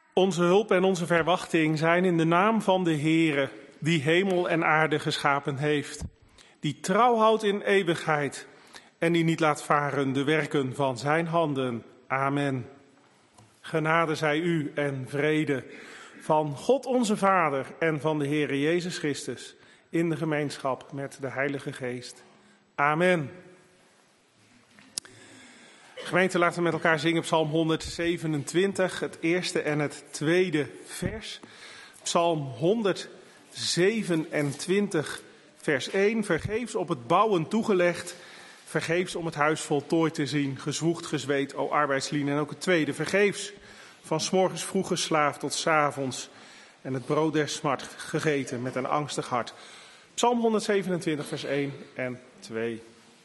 Onze hulp en onze verwachting zijn in de naam van de Heere, die hemel en aarde geschapen heeft, die trouw houdt in eeuwigheid en die niet laat varen de werken van zijn handen. Amen. Genade zij u en vrede van God onze Vader en van de Heere Jezus Christus in de gemeenschap met de Heilige Geest. Amen. Gemeente, laten we met elkaar zingen Psalm 127, het eerste en het tweede vers. Psalm 127, vers 1. Vergeefs op het bouwen toegelegd, vergeefs om het huis voltooid te zien. Gezwoegd, gezweet, o arbeidslieden. En ook het tweede, vergeefs van 's morgens vroeg geslaafd tot 's avonds. En het brood der smart gegeten met een angstig hart. Psalm 127, vers 1 en 2.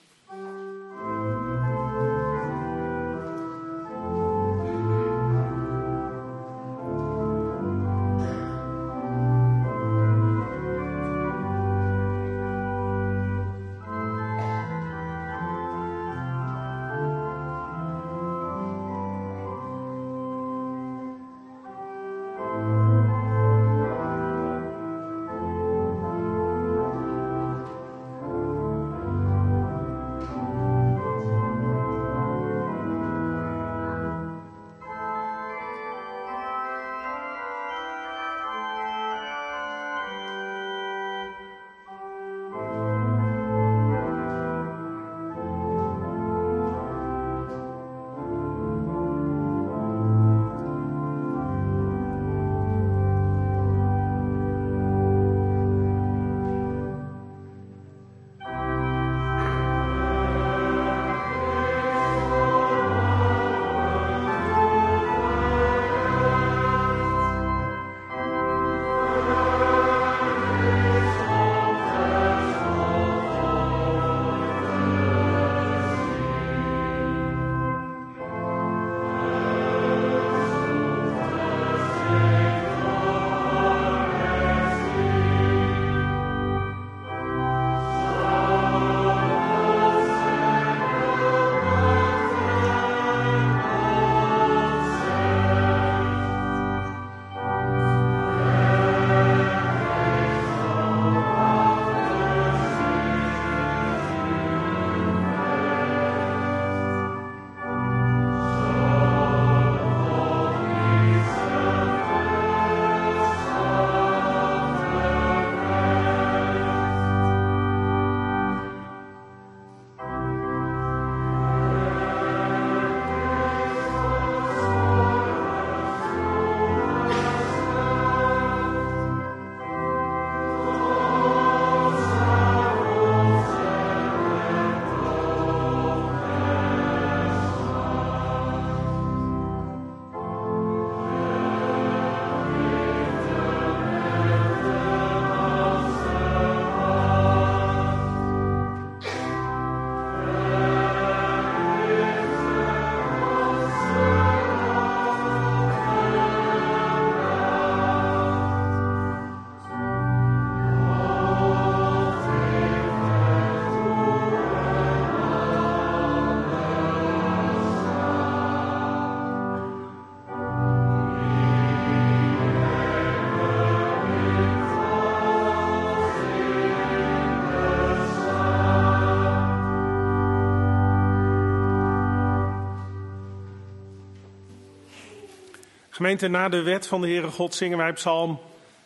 Gemeente, na de wet van de Heere God zingen wij Psalm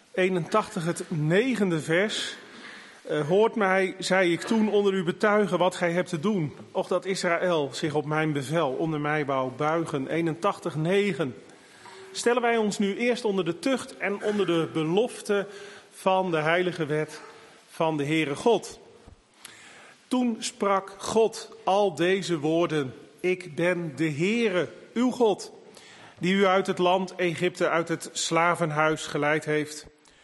81, het 9e vers. Hoort mij, zei ik toen, onder u betuigen wat gij hebt te doen. Och dat Israël zich op mijn bevel onder mij wou buigen. 81, 9. Stellen wij ons nu eerst onder de tucht en onder de belofte van de heilige wet van de Heere God. Toen sprak God al deze woorden. Ik ben de Heere, uw God, die u uit het land Egypte, uit het slavenhuis geleid heeft.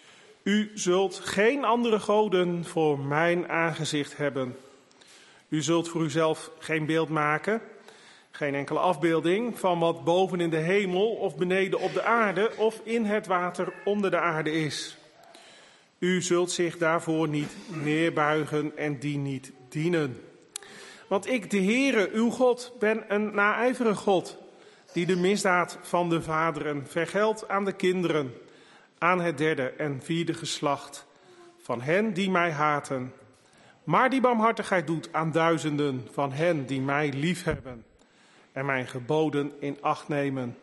U zult geen andere goden voor mijn aangezicht hebben. U zult voor uzelf geen beeld maken, geen enkele afbeelding van wat boven in de hemel of beneden op de aarde of in het water onder de aarde is. U zult zich daarvoor niet neerbuigen en die niet dienen. Want ik, de Heere, uw God, ben een naijverig God, die de misdaad van de vaderen vergeldt aan de kinderen, aan het derde en vierde geslacht van hen die mij haten, maar die barmhartigheid doet aan duizenden van hen die mij liefhebben en mijn geboden in acht nemen.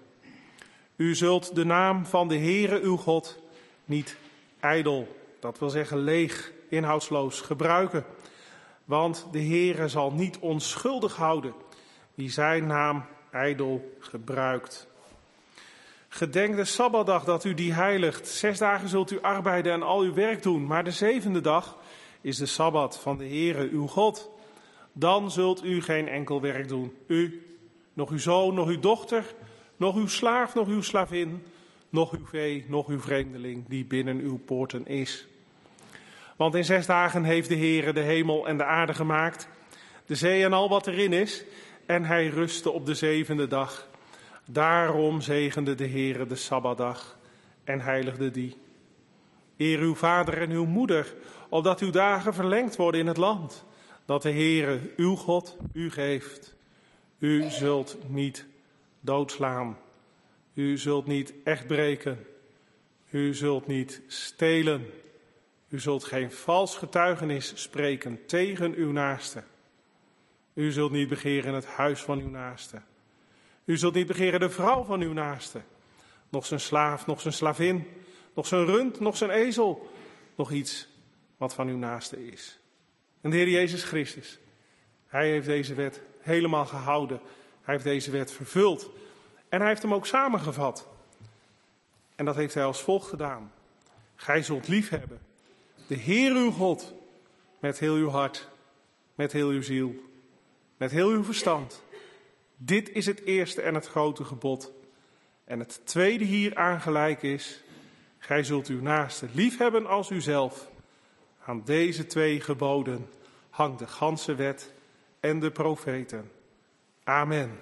U zult de naam van de Heere uw God niet ijdel, dat wil zeggen leeg, inhoudsloos gebruiken. Want de Heere zal niet onschuldig houden wie zijn naam ijdel gebruikt. Gedenk de Sabbatdag dat u die heiligt. 6 dagen zult u arbeiden en al uw werk doen, maar de 7e dag is de Sabbat van de Heere uw God. Dan zult u geen enkel werk doen. U, nog uw zoon, nog uw dochter, nog uw slaaf, nog uw slavin, nog uw vee, nog uw vreemdeling die binnen uw poorten is. Want in 6 dagen heeft de Heere de hemel en de aarde gemaakt, de zee en al wat erin is, en hij rustte op de 7e dag. Daarom zegende de Heere de Sabbatdag en heiligde die. Eer uw vader en uw moeder, opdat uw dagen verlengd worden in het land, dat de Heere uw God u geeft. U zult niet doodslaan. U zult niet echtbreken. U zult niet stelen. U zult geen vals getuigenis spreken tegen uw naaste. U zult niet begeren het huis van uw naaste. U zult niet begeren de vrouw van uw naaste. Nog zijn slaaf, nog zijn slavin, nog zijn rund, nog zijn ezel. Nog iets wat van uw naaste is. En de Heer Jezus Christus, hij heeft deze wet helemaal gehouden. Hij heeft deze wet vervuld. En hij heeft hem ook samengevat. En dat heeft hij als volgt gedaan. Gij zult liefhebben de Heer uw God met heel uw hart, met heel uw ziel, met heel uw verstand. Dit is het eerste en het grote gebod. En het tweede hier aangelijk is, gij zult uw naaste liefhebben als uzelf. Aan deze 2 geboden hangt de ganse wet en de profeten. Amen.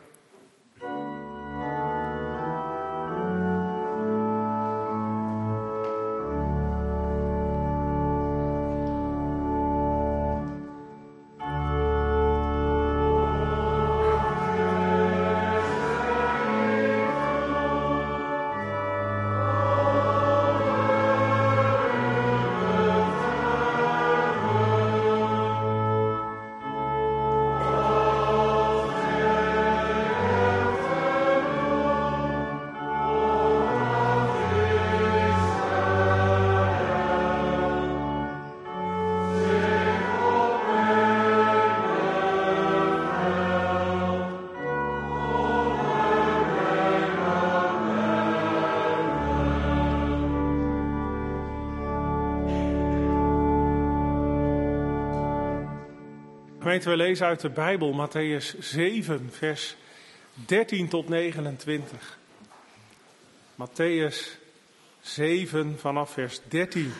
Gemeente, we lezen uit de Bijbel Mattheüs 7, vers 13 tot 29. Mattheüs 7 vanaf vers 13.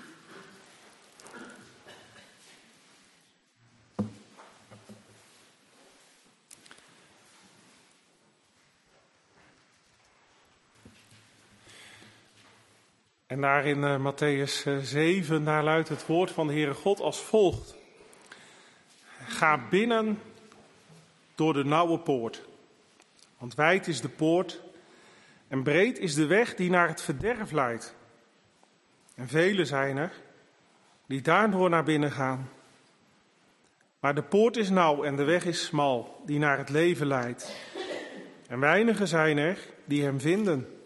En daar in Mattheüs 7, daar luidt het woord van de Heere God als volgt. Ga binnen door de nauwe poort, want wijd is de poort en breed is de weg die naar het verderf leidt. En velen zijn er die daardoor naar binnen gaan. Maar de poort is nauw en de weg is smal die naar het leven leidt. En weinigen zijn er die hem vinden.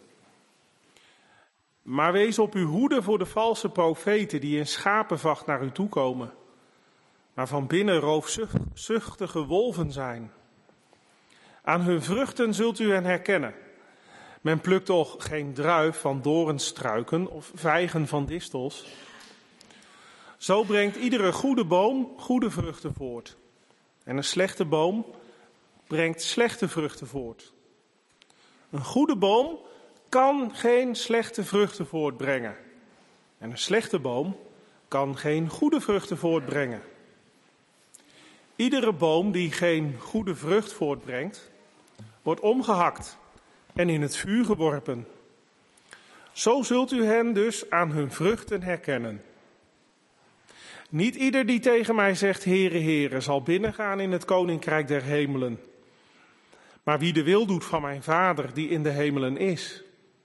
Maar wees op uw hoede voor de valse profeten die in schapenvacht naar u toe komen, maar van binnen roofzuchtige wolven zijn. Aan hun vruchten zult u hen herkennen. Men plukt toch geen druif van doornstruiken of vijgen van distels. Zo brengt iedere goede boom goede vruchten voort. En een slechte boom brengt slechte vruchten voort. Een goede boom kan geen slechte vruchten voortbrengen. En een slechte boom kan geen goede vruchten voortbrengen. Iedere boom die geen goede vrucht voortbrengt, wordt omgehakt en in het vuur geworpen. Zo zult u hen dus aan hun vruchten herkennen. Niet ieder die tegen mij zegt, Heere, Heere, zal binnengaan in het koninkrijk der hemelen. maar wie de wil doet van mijn Vader die in de hemelen is.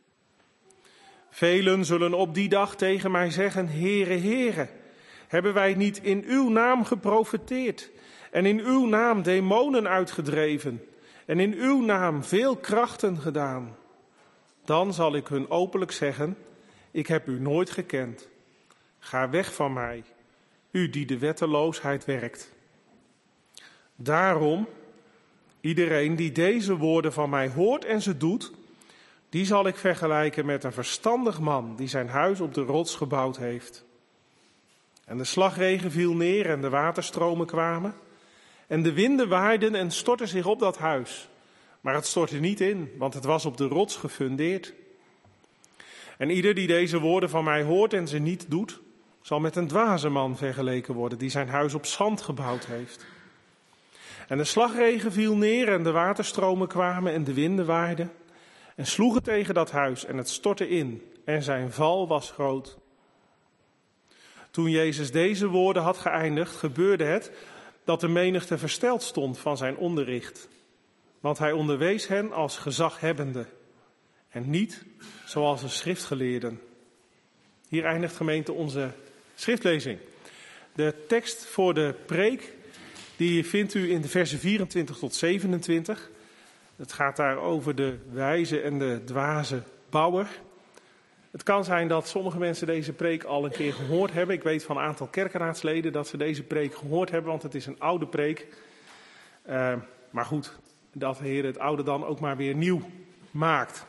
Velen zullen op die dag tegen mij zeggen, Heere, Heere, hebben wij niet in uw naam geprofeteerd en in uw naam demonen uitgedreven en in uw naam veel krachten gedaan? Dan zal ik hun openlijk zeggen, ik heb u nooit gekend. Ga weg van mij, u die de wetteloosheid werkt. Daarom, iedereen die deze woorden van mij hoort en ze doet, die zal ik vergelijken met een verstandig man die zijn huis op de rots gebouwd heeft. En de slagregen viel neer en de waterstromen kwamen. En de winden waaiden en stortten zich op dat huis. Maar het stortte niet in, want het was op de rots gefundeerd. En ieder die deze woorden van mij hoort en ze niet doet, zal met een dwaze man vergeleken worden die zijn huis op zand gebouwd heeft. En de slagregen viel neer en de waterstromen kwamen en de winden waaiden en sloegen tegen dat huis en het stortte in en zijn val was groot. Toen Jezus deze woorden had geëindigd, gebeurde het dat de menigte versteld stond van zijn onderricht. Want hij onderwees hen als gezaghebbende en niet zoals de schriftgeleerden. Hier eindigt, gemeente, onze schriftlezing. De tekst voor de preek die vindt u in de versen 24 tot 27. Het gaat daar over de wijze en de dwaze bouwer. Het kan zijn dat sommige mensen deze preek al een keer gehoord hebben. Ik weet van een aantal kerkenraadsleden dat ze deze preek gehoord hebben, want het is een oude preek. Maar goed, dat de Heer het oude dan ook maar weer nieuw maakt.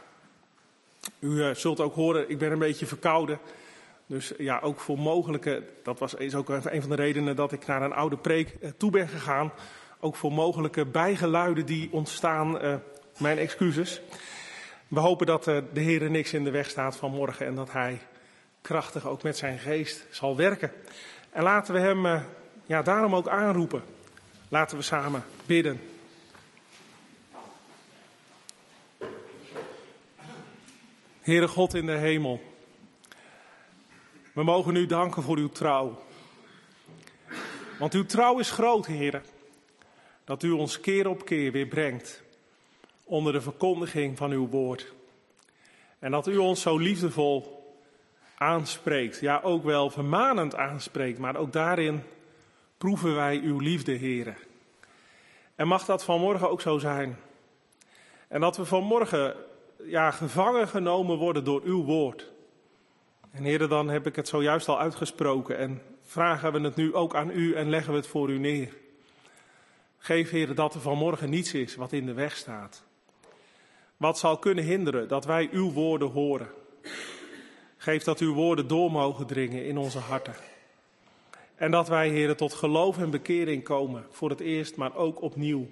U zult ook horen, ik ben een beetje verkouden. Dus ja, ook voor mogelijke, is ook een van de redenen dat ik naar een oude preek toe ben gegaan. Ook voor mogelijke bijgeluiden die ontstaan, mijn excuses. We hopen dat de Heer niks in de weg staat vanmorgen en dat Hij krachtig ook met zijn geest zal werken. En laten we Hem daarom ook aanroepen. Laten we samen bidden. Heere God in de hemel, we mogen u danken voor uw trouw. Want uw trouw is groot, Heere, dat u ons keer op keer weer brengt onder de verkondiging van uw woord. En dat u ons zo liefdevol aanspreekt, ja ook wel vermanend aanspreekt, maar ook daarin proeven wij uw liefde, Heere. En mag dat vanmorgen ook zo zijn. En dat we vanmorgen gevangen genomen worden door uw woord. En Heere, dan heb ik het zojuist al uitgesproken en vragen we het nu ook aan u en leggen we het voor u neer. Geef, Heere, dat er vanmorgen niets is wat in de weg staat. Wat zal kunnen hinderen dat wij uw woorden horen. Geef dat uw woorden door mogen dringen in onze harten. En dat wij, Heere, tot geloof en bekering komen, voor het eerst, maar ook opnieuw.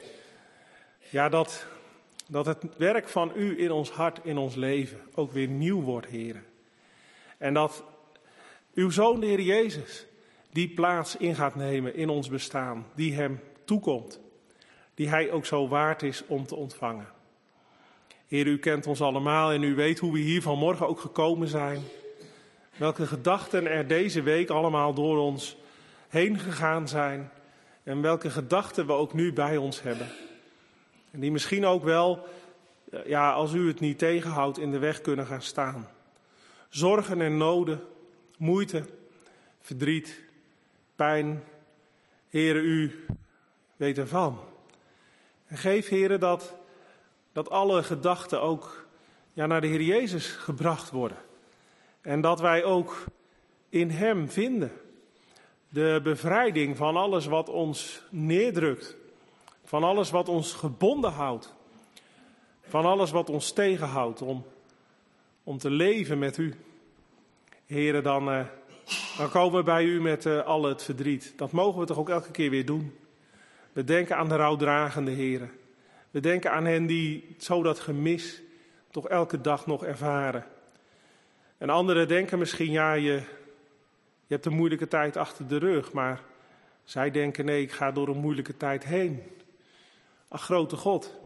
Ja, dat het werk van u in ons hart, in ons leven, ook weer nieuw wordt, Heere. En dat uw Zoon, de Heer Jezus, die plaats in gaat nemen in ons bestaan, die hem toekomt, die hij ook zo waard is om te ontvangen. Heer, u kent ons allemaal en u weet hoe we hier vanmorgen ook gekomen zijn. Welke gedachten er deze week allemaal door ons heen gegaan zijn. En welke gedachten we ook nu bij ons hebben. En die misschien ook wel, als u het niet tegenhoudt, in de weg kunnen gaan staan. Zorgen en noden, moeite, verdriet, pijn. Heere, u weet ervan. En geef, Heere, dat alle gedachten ook naar de Heer Jezus gebracht worden. En dat wij ook in hem vinden de bevrijding van alles wat ons neerdrukt. Van alles wat ons gebonden houdt. Van alles wat ons tegenhoudt om te leven met u. Heere, dan komen we bij u met al het verdriet. Dat mogen we toch ook elke keer weer doen. We denken aan de rouwdragende Heere. We denken aan hen die zo dat gemis toch elke dag nog ervaren. En anderen denken misschien, je hebt een moeilijke tijd achter de rug. Maar zij denken, nee, ik ga door een moeilijke tijd heen. Ach, grote God.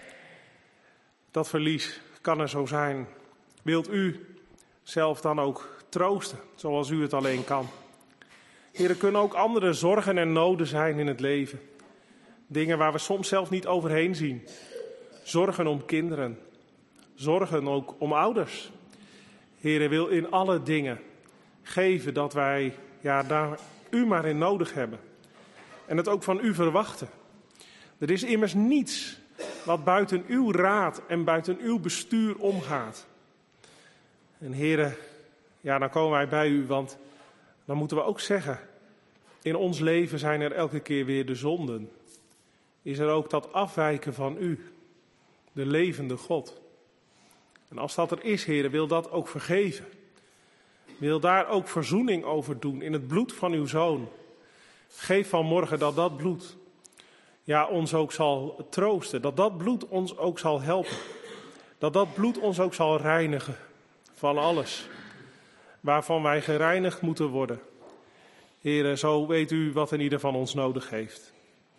Dat verlies kan er zo zijn. Wilt u zelf dan ook troosten, zoals u het alleen kan. Heer, er kunnen ook andere zorgen en noden zijn in het leven. Dingen waar we soms zelf niet overheen zien. zorgen om kinderen, zorgen ook om ouders. Heere, wil in alle dingen geven dat wij daar u maar in nodig hebben. En het ook van u verwachten. Er is immers niets wat buiten uw raad en buiten uw bestuur omgaat. En Heere, dan komen wij bij u, want dan moeten we ook zeggen, in ons leven zijn er elke keer weer de zonden. Is er ook dat afwijken van u, de levende God. En als dat er is, Heere, wil dat ook vergeven. Wil daar ook verzoening over doen in het bloed van uw Zoon. Geef vanmorgen dat dat bloed ons ook zal troosten. Dat dat bloed ons ook zal helpen. Dat dat bloed ons ook zal reinigen van alles waarvan wij gereinigd moeten worden. Heere, zo weet u wat in ieder van ons nodig heeft.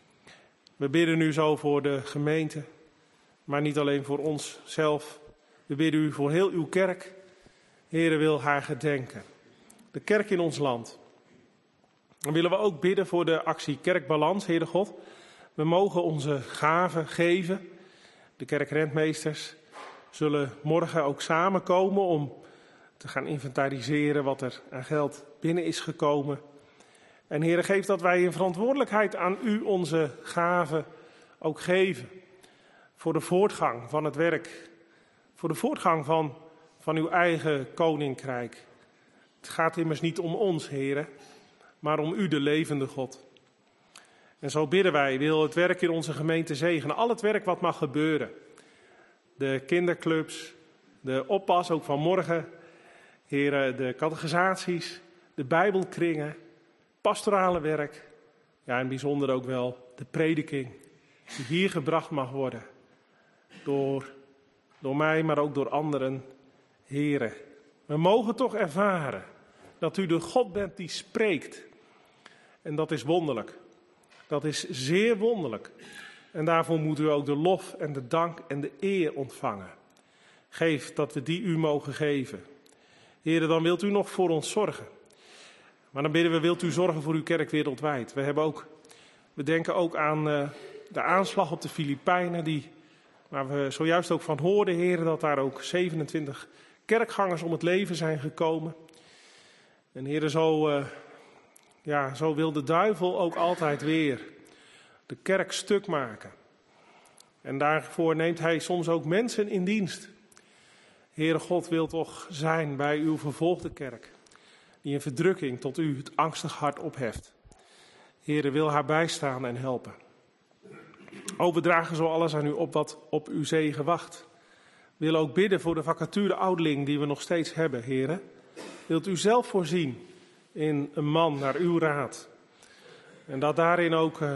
We bidden u zo voor de gemeente, maar niet alleen voor onszelf. We bidden u voor heel uw kerk. Heere, wil haar gedenken. De kerk in ons land. Dan willen we ook bidden voor de actie Kerkbalans, Heere God. We mogen onze gaven geven. De kerkrentmeesters zullen morgen ook samenkomen om te gaan inventariseren wat er aan geld binnen is gekomen. En Heere, geef dat wij in verantwoordelijkheid aan u onze gaven ook geven. Voor de voortgang van het werk. Voor de voortgang van uw eigen koninkrijk. Het gaat immers niet om ons, Heere, maar om u, de levende God. En zo bidden wij, wil het werk in onze gemeente zegenen. Al het werk wat mag gebeuren. De kinderclubs, de oppas, ook van morgen. Heere, de catechisaties, de bijbelkringen, pastorale werk. Ja, en bijzonder ook wel de prediking die hier gebracht mag worden. Door mij, maar ook door anderen. Heere, we mogen toch ervaren dat u de God bent die spreekt. En dat is wonderlijk. Dat is zeer wonderlijk. En daarvoor moet u ook de lof en de dank en de eer ontvangen. Geef dat we die u mogen geven. Heere, dan wilt u nog voor ons zorgen. Maar dan bidden we, wilt u zorgen voor uw kerk wereldwijd. We denken ook aan de aanslag op de Filipijnen, waar we zojuist ook van hoorden, Heere, dat daar ook 27 kerkgangers om het leven zijn gekomen. En Heere, zo wil de duivel ook altijd weer de kerk stuk maken. En daarvoor neemt hij soms ook mensen in dienst. Heere God wil toch zijn bij uw vervolgde kerk, die in verdrukking tot u het angstig hart opheft. Heere, wil haar bijstaan en helpen. We dragen zo alles aan u op wat op uw zegen wacht. We willen ook bidden voor de vacature ouderling die we nog steeds hebben, Heere. Wilt u zelf voorzien in een man naar uw raad. En dat daarin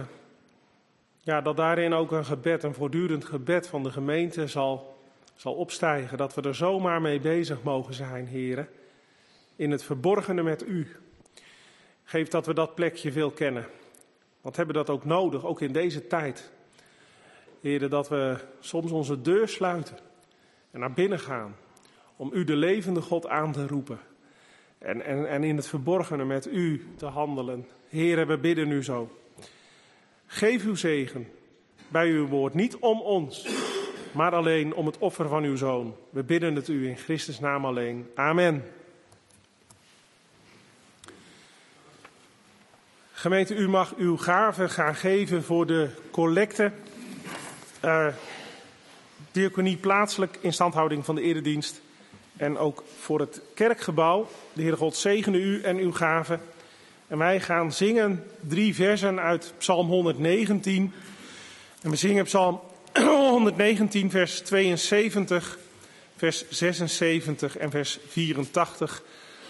ook een gebed, een voortdurend gebed van de gemeente zal opstijgen. Dat we er zomaar mee bezig mogen zijn, Heere. In het verborgene met u. Geef dat we dat plekje veel kennen. Want hebben dat ook nodig, ook in deze tijd. Heere, dat we soms onze deur sluiten en naar binnen gaan. Om u, de levende God, aan te roepen. En in het verborgene met u te handelen. Heere, we bidden u zo. Geef uw zegen bij uw woord. Niet om ons, maar alleen om het offer van uw Zoon. We bidden het u in Christus' naam alleen. Amen. Gemeente, u mag uw gaven gaan geven voor de collecte. Diaconie plaatselijk, instandhouding van de eredienst. En ook voor het kerkgebouw. De Heere God zegene u en uw gaven. En wij gaan zingen 3 versen uit Psalm 119. En we zingen Psalm 119, vers 72, vers 76 en vers 84.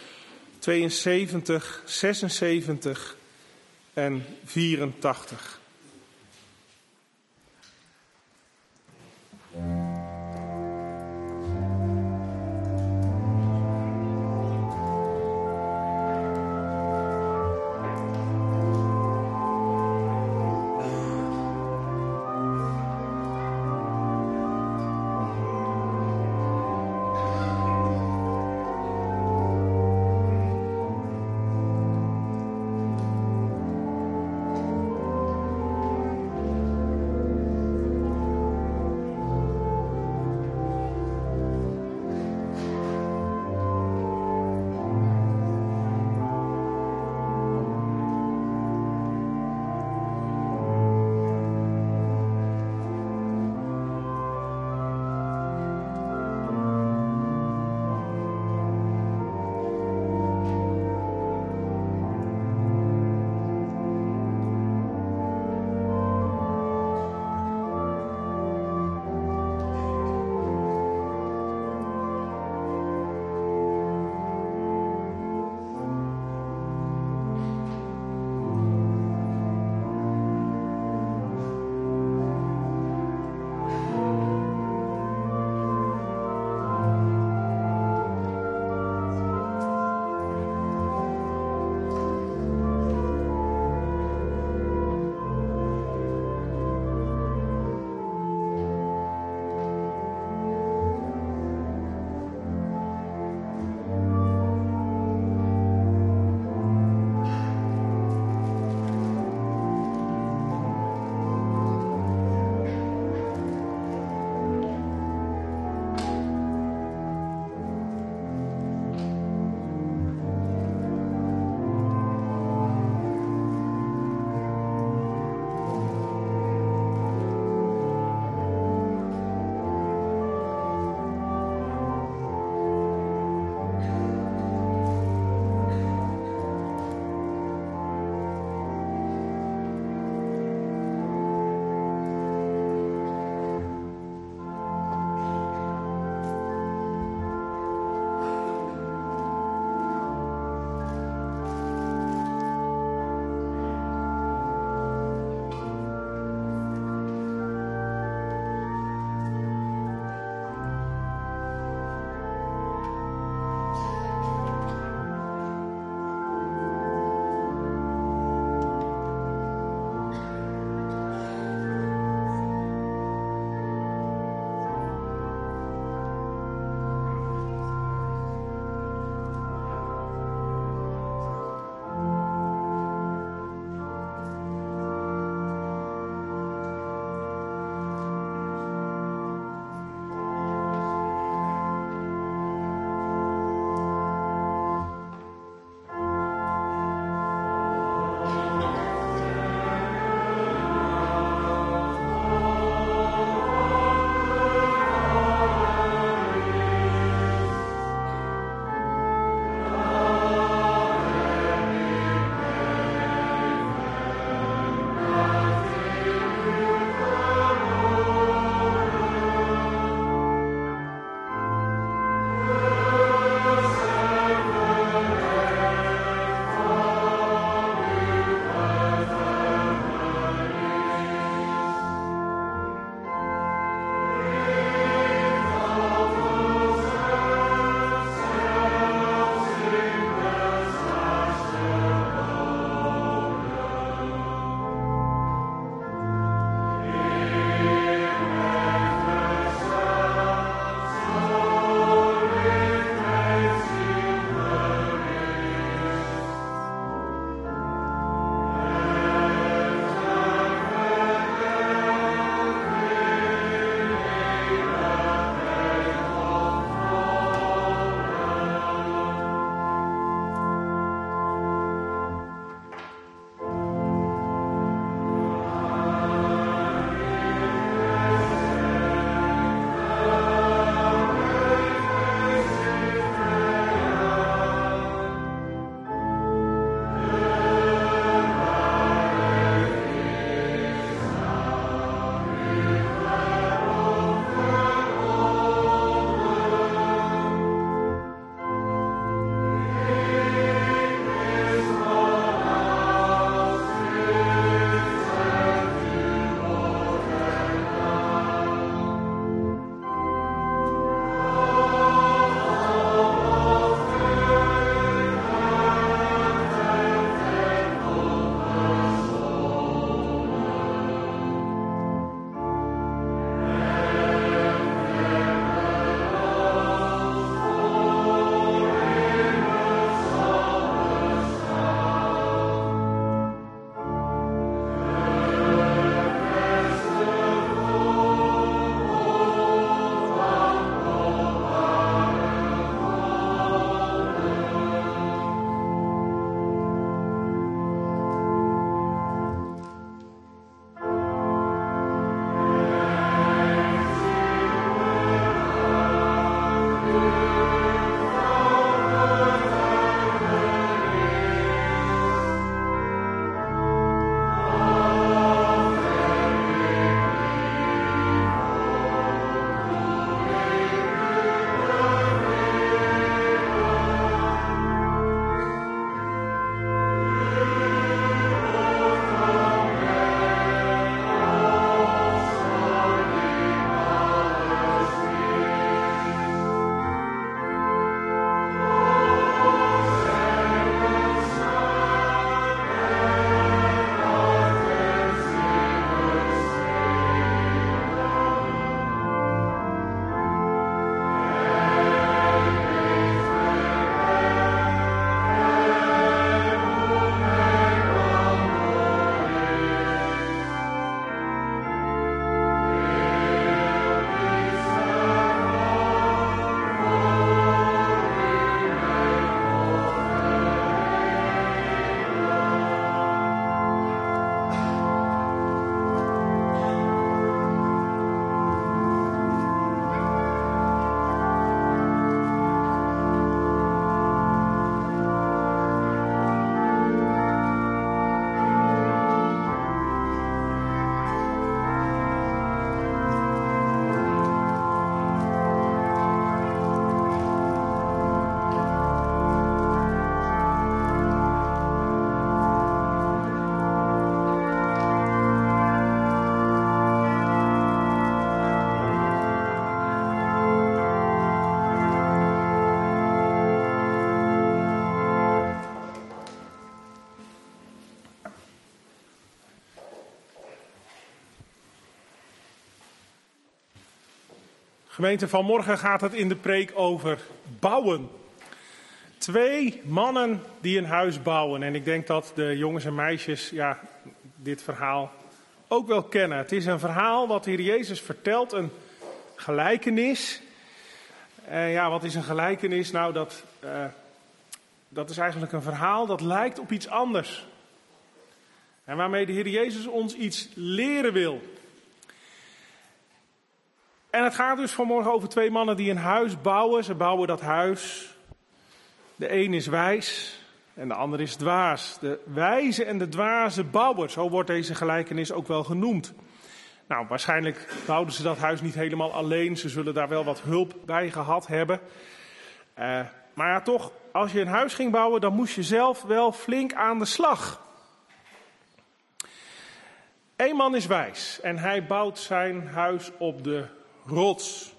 72, 76 en 84. Gemeente, vanmorgen gaat het in de preek over bouwen. 2 mannen die een huis bouwen. En ik denk dat de jongens en meisjes dit verhaal ook wel kennen. Het is een verhaal wat de Heer Jezus vertelt, een gelijkenis. Wat is een gelijkenis? Nou, dat is eigenlijk een verhaal dat lijkt op iets anders. En waarmee de Heer Jezus ons iets leren wil. En het gaat dus vanmorgen over 2 mannen die een huis bouwen. Ze bouwen dat huis. De een is wijs en de ander is dwaas. De wijze en de dwaze bouwer, zo wordt deze gelijkenis ook wel genoemd. Nou, waarschijnlijk bouwden ze dat huis niet helemaal alleen. Ze zullen daar wel wat hulp bij gehad hebben. Maar toch, als je een huis ging bouwen, dan moest je zelf wel flink aan de slag. 1 man is wijs en hij bouwt zijn huis op de rots.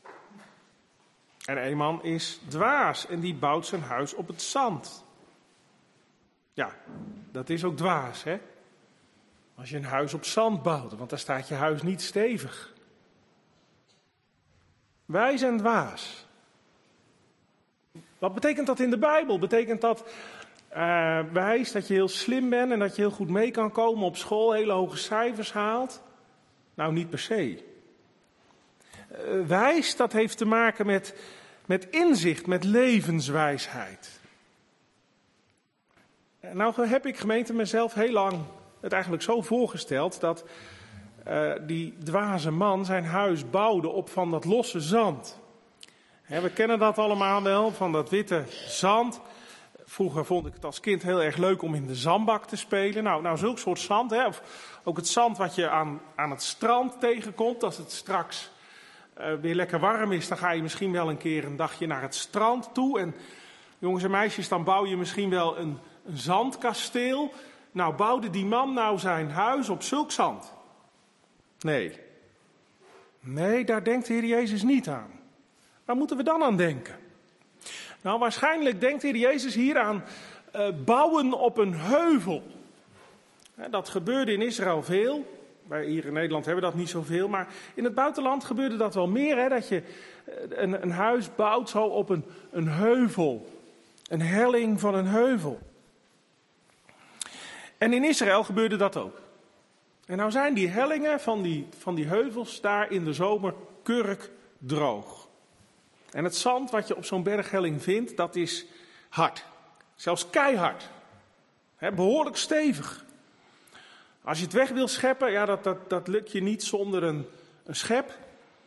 En 1 man is dwaas en die bouwt zijn huis op het zand. Ja, dat is ook dwaas, hè? Als je een huis op zand bouwt, want dan staat je huis niet stevig. Wijs en dwaas. Wat betekent dat in de Bijbel? Betekent dat wijs dat je heel slim bent en dat je heel goed mee kan komen op school, hele hoge cijfers haalt? Nou, niet per se. Wijs, dat heeft te maken met inzicht, met levenswijsheid. Nou heb ik, gemeente, mezelf heel lang het eigenlijk zo voorgesteld dat die dwaze man zijn huis bouwde op van dat losse zand. We kennen dat allemaal wel, van dat witte zand. Vroeger vond ik het als kind heel erg leuk om in de zandbak te spelen. Nou zulk soort zand, hè? Of ook het zand wat je aan het strand tegenkomt, als het straks weer lekker warm is, dan ga je misschien wel een keer een dagje naar het strand toe. En jongens en meisjes, dan bouw je misschien wel een zandkasteel. Nou, bouwde die man nou zijn huis op zulk zand? Nee, daar denkt de Heer Jezus niet aan. Waar moeten we dan aan denken? Nou, waarschijnlijk denkt de Heer Jezus hier aan bouwen op een heuvel. Dat gebeurde in Israël veel. Wij hier in Nederland hebben dat niet zoveel, maar in het buitenland gebeurde dat wel meer. Hè, dat je een huis bouwt zo op een heuvel. Een helling van een heuvel. En in Israël gebeurde dat ook. En nou zijn die hellingen van die heuvels daar in de zomer kurkdroog. En het zand wat je op zo'n berghelling vindt, dat is hard. Zelfs keihard. Behoorlijk stevig. Als je het weg wil scheppen, dat lukt je niet zonder een schep.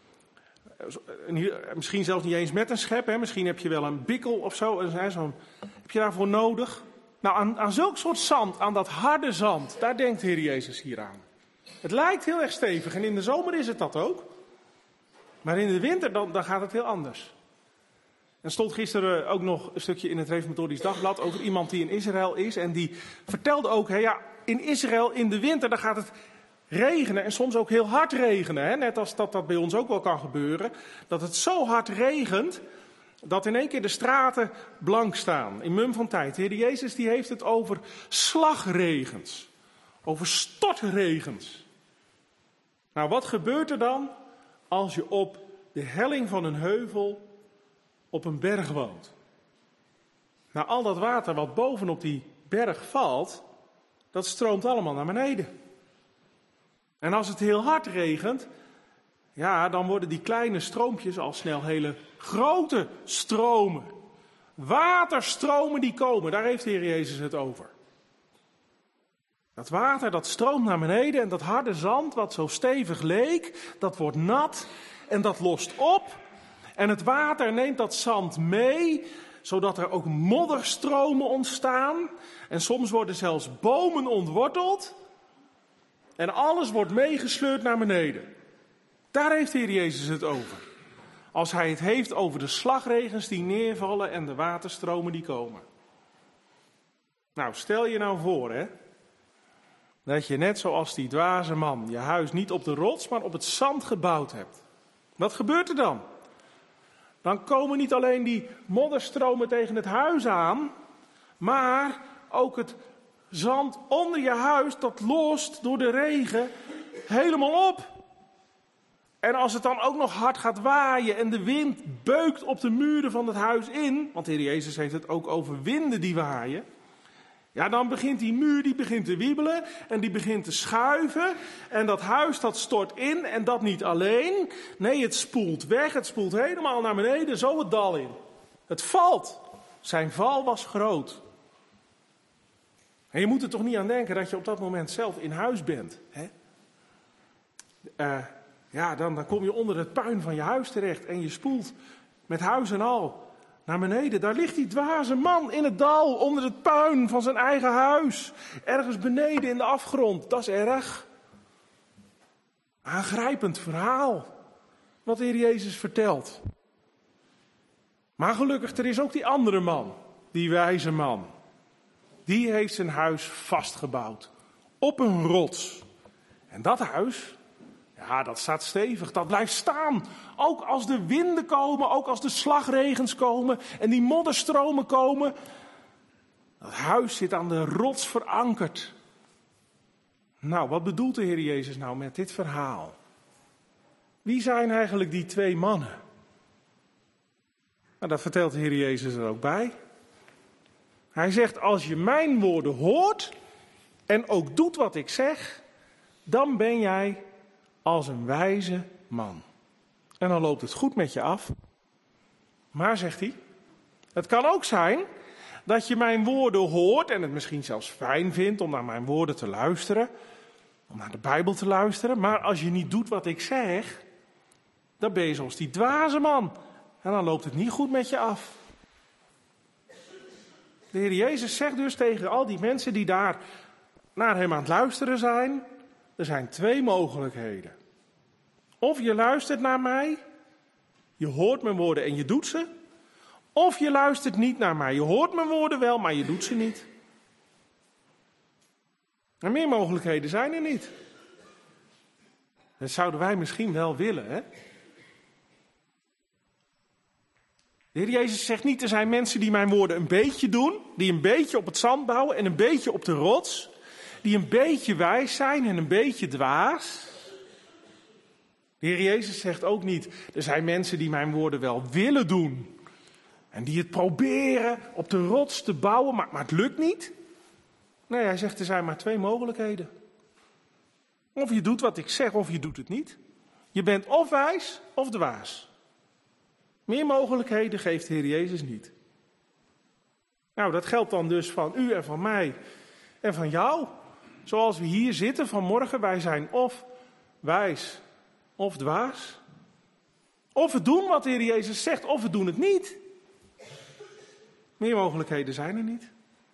Misschien zelfs niet eens met een schep. Hè. Misschien heb je wel een bikkel of zo. Heb je daarvoor nodig? Nou, aan zulk soort zand, aan dat harde zand, daar denkt de Heer Jezus hier aan. Het lijkt heel erg stevig en in de zomer is het dat ook. Maar in de winter, dan gaat het heel anders. Er stond gisteren ook nog een stukje in het Reformatorisch Dagblad over iemand die in Israël is. En die vertelde ook, in Israël in de winter, dan gaat het regenen en soms ook heel hard regenen. Hè? Net als dat bij ons ook wel kan gebeuren. Dat het zo hard regent, dat in één keer de straten blank staan. In mum van tijd. De Heer Jezus die heeft het over slagregens. Over stortregens. Nou, wat gebeurt er dan als je op de helling van een heuvel op een berg woont? Nou, al dat water wat bovenop die berg valt, dat stroomt allemaal naar beneden. En als het heel hard regent, dan worden die kleine stroompjes al snel hele grote stromen. Waterstromen die komen, daar heeft de Heer Jezus het over. Dat water dat stroomt naar beneden en dat harde zand wat zo stevig leek, dat wordt nat en dat lost op. En het water neemt dat zand mee, zodat er ook modderstromen ontstaan. En soms worden zelfs bomen ontworteld. En alles wordt meegesleurd naar beneden. Daar heeft de Heer Jezus het over. Als hij het heeft over de slagregens die neervallen en de waterstromen die komen. Nou, stel je nou voor, dat je net zoals die dwaze man je huis niet op de rots, maar op het zand gebouwd hebt. Wat gebeurt er dan? Dan komen niet alleen die modderstromen tegen het huis aan, maar ook het zand onder je huis, dat lost door de regen helemaal op. En als het dan ook nog hard gaat waaien en de wind beukt op de muren van het huis in, want de Heer Jezus heeft het ook over winden die waaien, ja, dan begint die muur te wiebelen en die begint te schuiven en dat huis dat stort in en dat niet alleen. Nee, het spoelt weg, het spoelt helemaal naar beneden, zo het dal in. Het valt. Zijn val was groot. En je moet er toch niet aan denken dat je op dat moment zelf in huis bent. Hè? Dan kom je onder het puin van je huis terecht en je spoelt met huis en al naar beneden. Daar ligt die dwaze man in het dal onder het puin van zijn eigen huis. Ergens beneden in de afgrond. Dat is erg. Aangrijpend verhaal wat de Heer Jezus vertelt. Maar gelukkig, er is ook die andere man, die wijze man. Die heeft zijn huis vastgebouwd op een rots. En dat huis, ja, dat staat stevig, dat blijft staan. Ook als de winden komen, ook als de slagregens komen en die modderstromen komen. Dat huis zit aan de rots verankerd. Nou, wat bedoelt de Heer Jezus nou met dit verhaal? Wie zijn eigenlijk die twee mannen? Nou, dat vertelt de Heer Jezus er ook bij. Hij zegt, als je mijn woorden hoort en ook doet wat ik zeg, dan ben jij als een wijze man. En dan loopt het goed met je af. Maar, zegt hij, het kan ook zijn dat je mijn woorden hoort en het misschien zelfs fijn vindt om naar mijn woorden te luisteren, om naar de Bijbel te luisteren, maar als je niet doet wat ik zeg, dan ben je zoals die dwaze man. En dan loopt het niet goed met je af. De Heer Jezus zegt dus tegen al die mensen die daar naar hem aan het luisteren zijn, er zijn twee mogelijkheden. Of je luistert naar mij, je hoort mijn woorden en je doet ze. Of je luistert niet naar mij, je hoort mijn woorden wel, maar je doet ze niet. En meer mogelijkheden zijn er niet. Dat zouden wij misschien wel willen, hè? De Heer Jezus zegt niet, er zijn mensen die mijn woorden een beetje doen, die een beetje op het zand bouwen en een beetje op de rots, die een beetje wijs zijn en een beetje dwaas. De Heer Jezus zegt ook niet, er zijn mensen die mijn woorden wel willen doen en die het proberen op de rots te bouwen, maar het lukt niet. Nee, hij zegt, er zijn maar twee mogelijkheden. Of je doet wat ik zeg, of je doet het niet. Je bent of wijs of dwaas. Meer mogelijkheden geeft de Heer Jezus niet. Nou, dat geldt dan dus van u en van mij en van jou. Zoals we hier zitten vanmorgen, wij zijn of wijs of dwaas. Of we doen wat de Heer Jezus zegt, of we doen het niet. Meer mogelijkheden zijn er niet.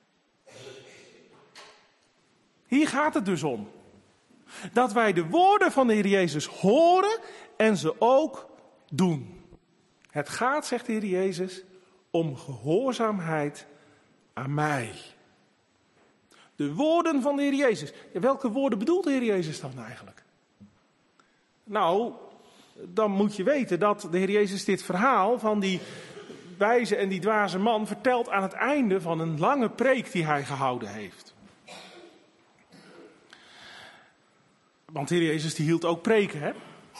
Hier gaat het dus om. Dat wij de woorden van de Heer Jezus horen en ze ook doen. Het gaat, zegt de Heer Jezus, om gehoorzaamheid aan mij. De woorden van de Heer Jezus. Ja, welke woorden bedoelt de Heer Jezus dan eigenlijk? Nou, dan moet je weten dat de Heer Jezus dit verhaal van die wijze en die dwaze man vertelt aan het einde van een lange preek die hij gehouden heeft. Want de Heer Jezus die hield ook preken, hè?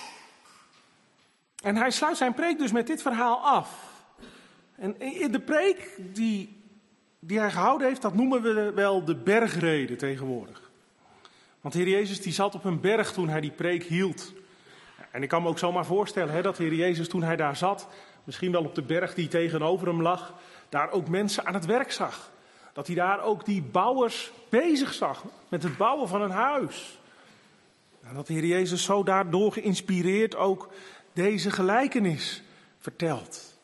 En hij sluit zijn preek dus met dit verhaal af. En in de preek die hij gehouden heeft, dat noemen we wel de bergrede tegenwoordig. Want de Heer Jezus die zat op een berg toen hij die preek hield. En ik kan me ook zomaar voorstellen dat de Heer Jezus toen hij daar zat, misschien wel op de berg die tegenover hem lag, daar ook mensen aan het werk zag. Dat hij daar ook die bouwers bezig zag met het bouwen van een huis. En dat de Heer Jezus zo daardoor geïnspireerd ook deze gelijkenis vertelt.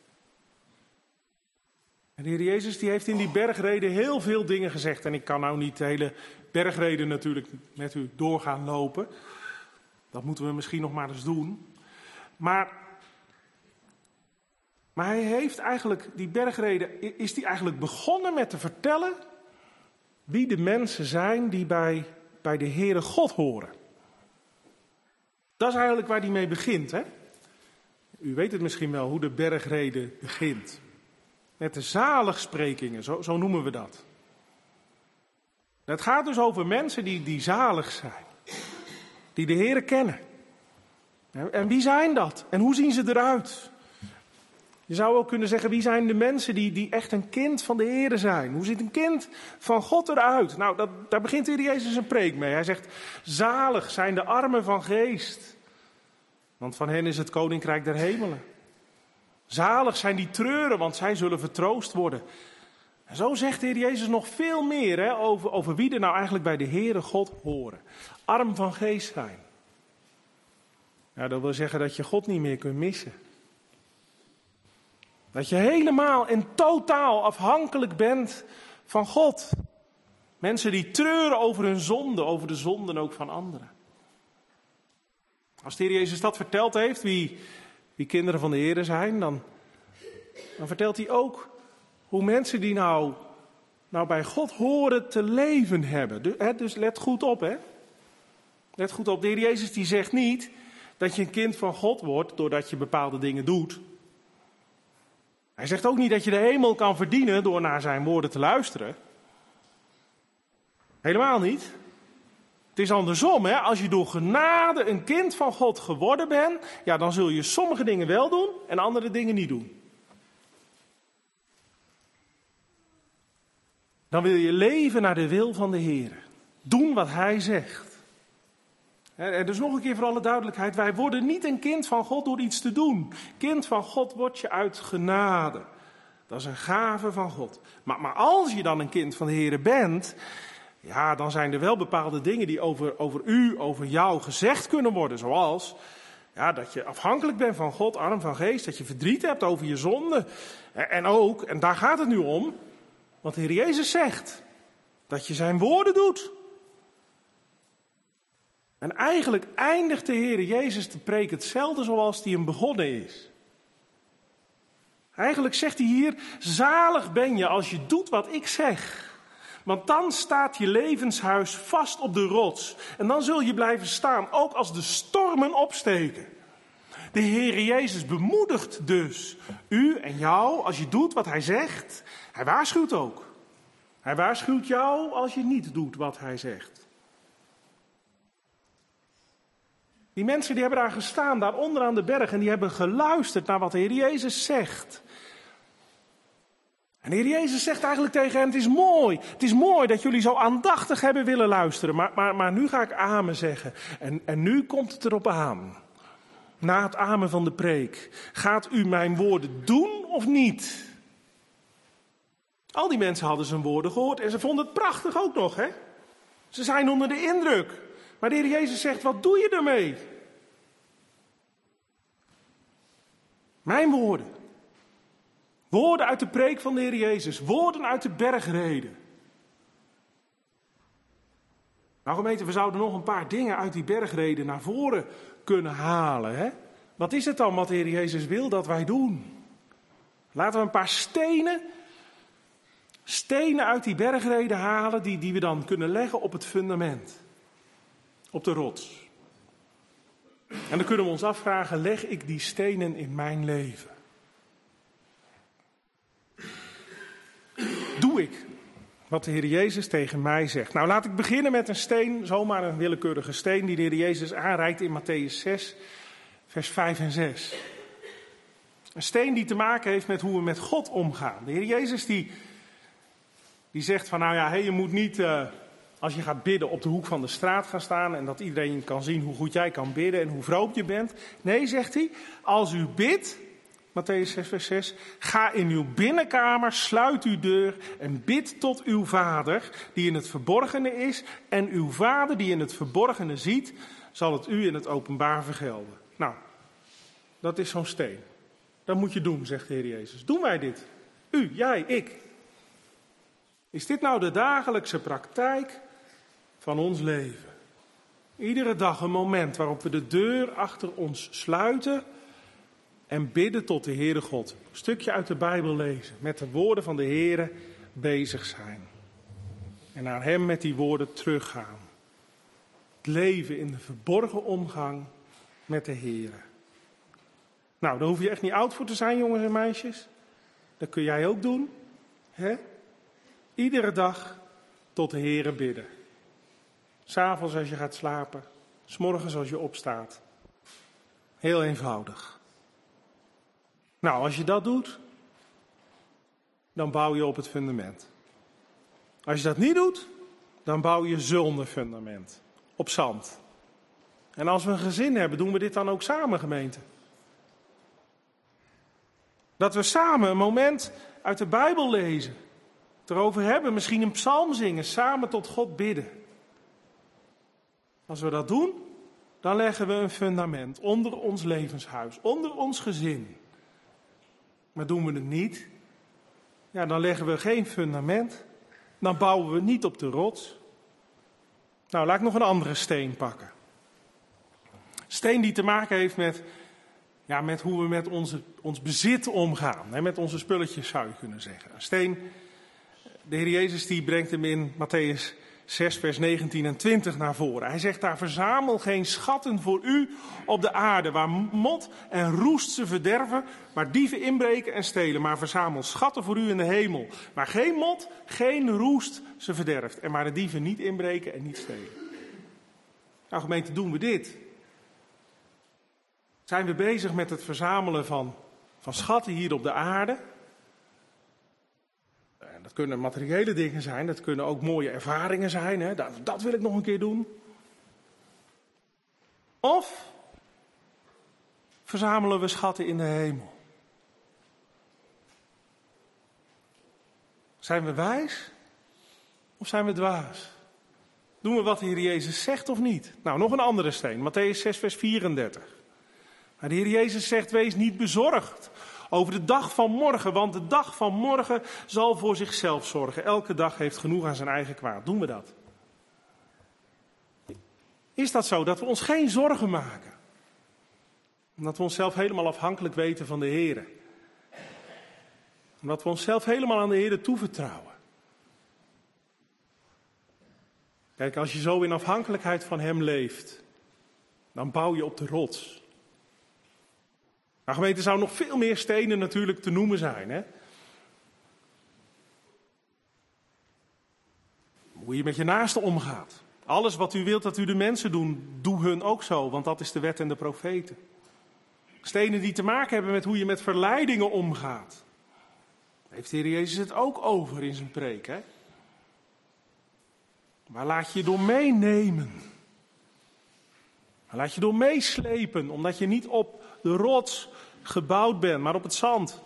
En de Heer Jezus die heeft in die bergrede heel veel dingen gezegd. En ik kan nou niet de hele bergrede natuurlijk met u doorgaan lopen. Dat moeten we misschien nog maar eens doen. Maar hij heeft eigenlijk, die bergrede, is die eigenlijk begonnen met te vertellen wie de mensen zijn die bij de Heere God horen. Dat is eigenlijk waar die mee begint, hè? U weet het misschien wel, hoe de bergrede begint. Met de zaligsprekingen, zo noemen we dat. Het gaat dus over mensen die zalig zijn. Die de Heere kennen. En wie zijn dat? En hoe zien ze eruit? Je zou ook kunnen zeggen, wie zijn de mensen die echt een kind van de Heere zijn? Hoe ziet een kind van God eruit? Nou, daar begint de Heer Jezus een preek mee. Hij zegt, zalig zijn de armen van geest, want van hen is het koninkrijk der hemelen. Zalig zijn die treuren, want zij zullen vertroost worden. En zo zegt de Heer Jezus nog veel meer over wie er nou eigenlijk bij de Heere God horen. Arm van geest zijn. Ja, dat wil zeggen dat je God niet meer kunt missen. Dat je helemaal en totaal afhankelijk bent van God. Mensen die treuren over hun zonde, over de zonden ook van anderen. Als de Heer Jezus dat verteld heeft, wie kinderen van de Heere zijn, dan vertelt hij ook hoe mensen die nou bij God horen te leven hebben. Dus let goed op, hè. Let goed op, de Heer Jezus die zegt niet dat je een kind van God wordt doordat je bepaalde dingen doet. Hij zegt ook niet dat je de hemel kan verdienen door naar zijn woorden te luisteren. Helemaal niet. Het is andersom, hè. Als je door genade een kind van God geworden bent, ja, dan zul je sommige dingen wel doen en andere dingen niet doen. Dan wil je leven naar de wil van de Heer. Doen wat Hij zegt. En dus nog een keer voor alle duidelijkheid, wij worden niet een kind van God door iets te doen. Kind van God word je uit genade. Dat is een gave van God. Maar als je dan een kind van de Heer bent, ja, dan zijn er wel bepaalde dingen die over jou gezegd kunnen worden. Zoals, ja, dat je afhankelijk bent van God, arm van geest, dat je verdriet hebt over je zonde. En ook, en daar gaat het nu om, wat de Heer Jezus zegt, dat je zijn woorden doet. En eigenlijk eindigt de Heer Jezus de preek hetzelfde zoals die hem begonnen is. Eigenlijk zegt hij hier, zalig ben je als je doet wat ik zeg. Want dan staat je levenshuis vast op de rots. En dan zul je blijven staan, ook als de stormen opsteken. De Heer Jezus bemoedigt dus u en jou als je doet wat hij zegt. Hij waarschuwt ook. Hij waarschuwt jou als je niet doet wat hij zegt. Die mensen die hebben daar gestaan, daar onder aan de berg, en die hebben geluisterd naar wat de Heer Jezus zegt. En de Heer Jezus zegt eigenlijk tegen hen, het is mooi dat jullie zo aandachtig hebben willen luisteren, maar nu ga ik amen zeggen. En nu komt het erop aan. Na het amen van de preek, gaat u mijn woorden doen of niet? Al die mensen hadden zijn woorden gehoord en ze vonden het prachtig ook nog, hè? Ze zijn onder de indruk. Maar de Heer Jezus zegt, wat doe je ermee? Mijn woorden. Woorden uit de preek van de Heer Jezus. Woorden uit de bergreden. Nou gemeente, we zouden nog een paar dingen uit die bergreden naar voren kunnen halen. Hè? Wat is het dan wat de Heer Jezus wil dat wij doen? Laten we een paar stenen uit die bergreden halen die we dan kunnen leggen op het fundament. Op de rots. En dan kunnen we ons afvragen, leg ik die stenen in mijn leven? Doe ik wat de Heer Jezus tegen mij zegt? Nou, laat ik beginnen met een steen, zomaar een willekeurige steen die de Heer Jezus aanreikt in Mattheüs 6, vers 5 en 6. Een steen die te maken heeft met hoe we met God omgaan. De Heer Jezus die zegt van, nou ja, je moet niet, als je gaat bidden, op de hoek van de straat gaan staan en dat iedereen kan zien hoe goed jij kan bidden en hoe vroom je bent. Nee, zegt hij, als u bidt, Mattheüs 6, vers 6, ga in uw binnenkamer, sluit uw deur en bid tot uw Vader die in het verborgene is. En uw Vader die in het verborgene ziet, zal het u in het openbaar vergelden. Nou, dat is zo'n steen. Dat moet je doen, zegt de Heer Jezus. Doen wij dit? U, jij, ik. Is dit nou de dagelijkse praktijk van ons leven? Iedere dag een moment waarop we de deur achter ons sluiten en bidden tot de Heere God. Een stukje uit de Bijbel lezen, met de woorden van de Heere bezig zijn. En naar Hem met die woorden teruggaan. Het leven in de verborgen omgang met de Heere. Nou, daar hoef je echt niet oud voor te zijn, jongens en meisjes. Dat kun jij ook doen. Hè? Iedere dag tot de Heere bidden. 'S Avonds als je gaat slapen. 's Morgens als je opstaat. Heel eenvoudig. Nou, als je dat doet, dan bouw je op het fundament. Als je dat niet doet, dan bouw je zonder fundament. Op zand. En als we een gezin hebben, doen we dit dan ook samen, gemeente? Dat we samen een moment uit de Bijbel lezen. Het erover hebben, misschien een psalm zingen, samen tot God bidden. Als we dat doen, dan leggen we een fundament onder ons levenshuis, onder ons gezin. Maar doen we het niet, ja, dan leggen we geen fundament. Dan bouwen we niet op de rots. Nou, laat ik nog een andere steen pakken. Steen die te maken heeft met hoe we met ons bezit omgaan. Hè, met onze spulletjes zou je kunnen zeggen. Een steen, de Heer Jezus die brengt hem in Matthäus 6 vers 19 en 20 naar voren. Hij zegt daar: verzamel geen schatten voor u op de aarde, waar mot en roest ze verderven, waar dieven inbreken en stelen. Maar verzamel schatten voor u in de hemel, waar geen mot, geen roest ze verderft. En waar de dieven niet inbreken en niet stelen. Nou gemeente, doen we dit? Zijn we bezig met het verzamelen van schatten hier op de aarde? Dat kunnen materiële dingen zijn, dat kunnen ook mooie ervaringen zijn. Hè? Dat wil ik nog een keer doen. Of verzamelen we schatten in de hemel? Zijn we wijs of zijn we dwaas? Doen we wat de Heer Jezus zegt of niet? Nou, nog een andere steen, Matthäus 6 vers 34. Maar de Heer Jezus zegt: wees niet bezorgd over de dag van morgen, want de dag van morgen zal voor zichzelf zorgen. Elke dag heeft genoeg aan zijn eigen kwaad. Doen we dat? Is dat zo, dat we ons geen zorgen maken? Omdat we onszelf helemaal afhankelijk weten van de Heer. Omdat we onszelf helemaal aan de Heer toevertrouwen. Kijk, als je zo in afhankelijkheid van Hem leeft, dan bouw je op de rots. Nou, gemeente, er zouden nog veel meer stenen natuurlijk te noemen zijn. Hè? Hoe je met je naasten omgaat. Alles wat u wilt dat u de mensen doen, doe hun ook zo, want dat is de wet en de profeten. Stenen die te maken hebben met hoe je met verleidingen omgaat. Daar heeft de Heer Jezus het ook over in zijn preek. Hè? Waar laat je je door meenemen? Waar laat je door meeslepen, omdat je niet op de rots gebouwd bent, maar op het zand.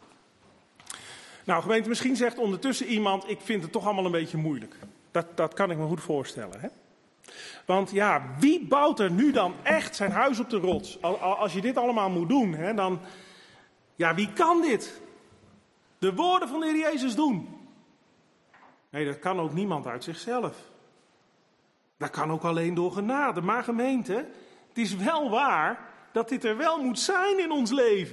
Nou, gemeente, misschien zegt ondertussen iemand: ik vind het toch allemaal een beetje moeilijk. Dat kan ik me goed voorstellen. Hè? Want ja, wie bouwt er nu dan echt zijn huis op de rots? Als je dit allemaal moet doen, hè, dan... Ja, wie kan dit? De woorden van de Heer Jezus doen. Nee, dat kan ook niemand uit zichzelf. Dat kan ook alleen door genade. Maar gemeente, het is wel waar dat dit er wel moet zijn in ons leven.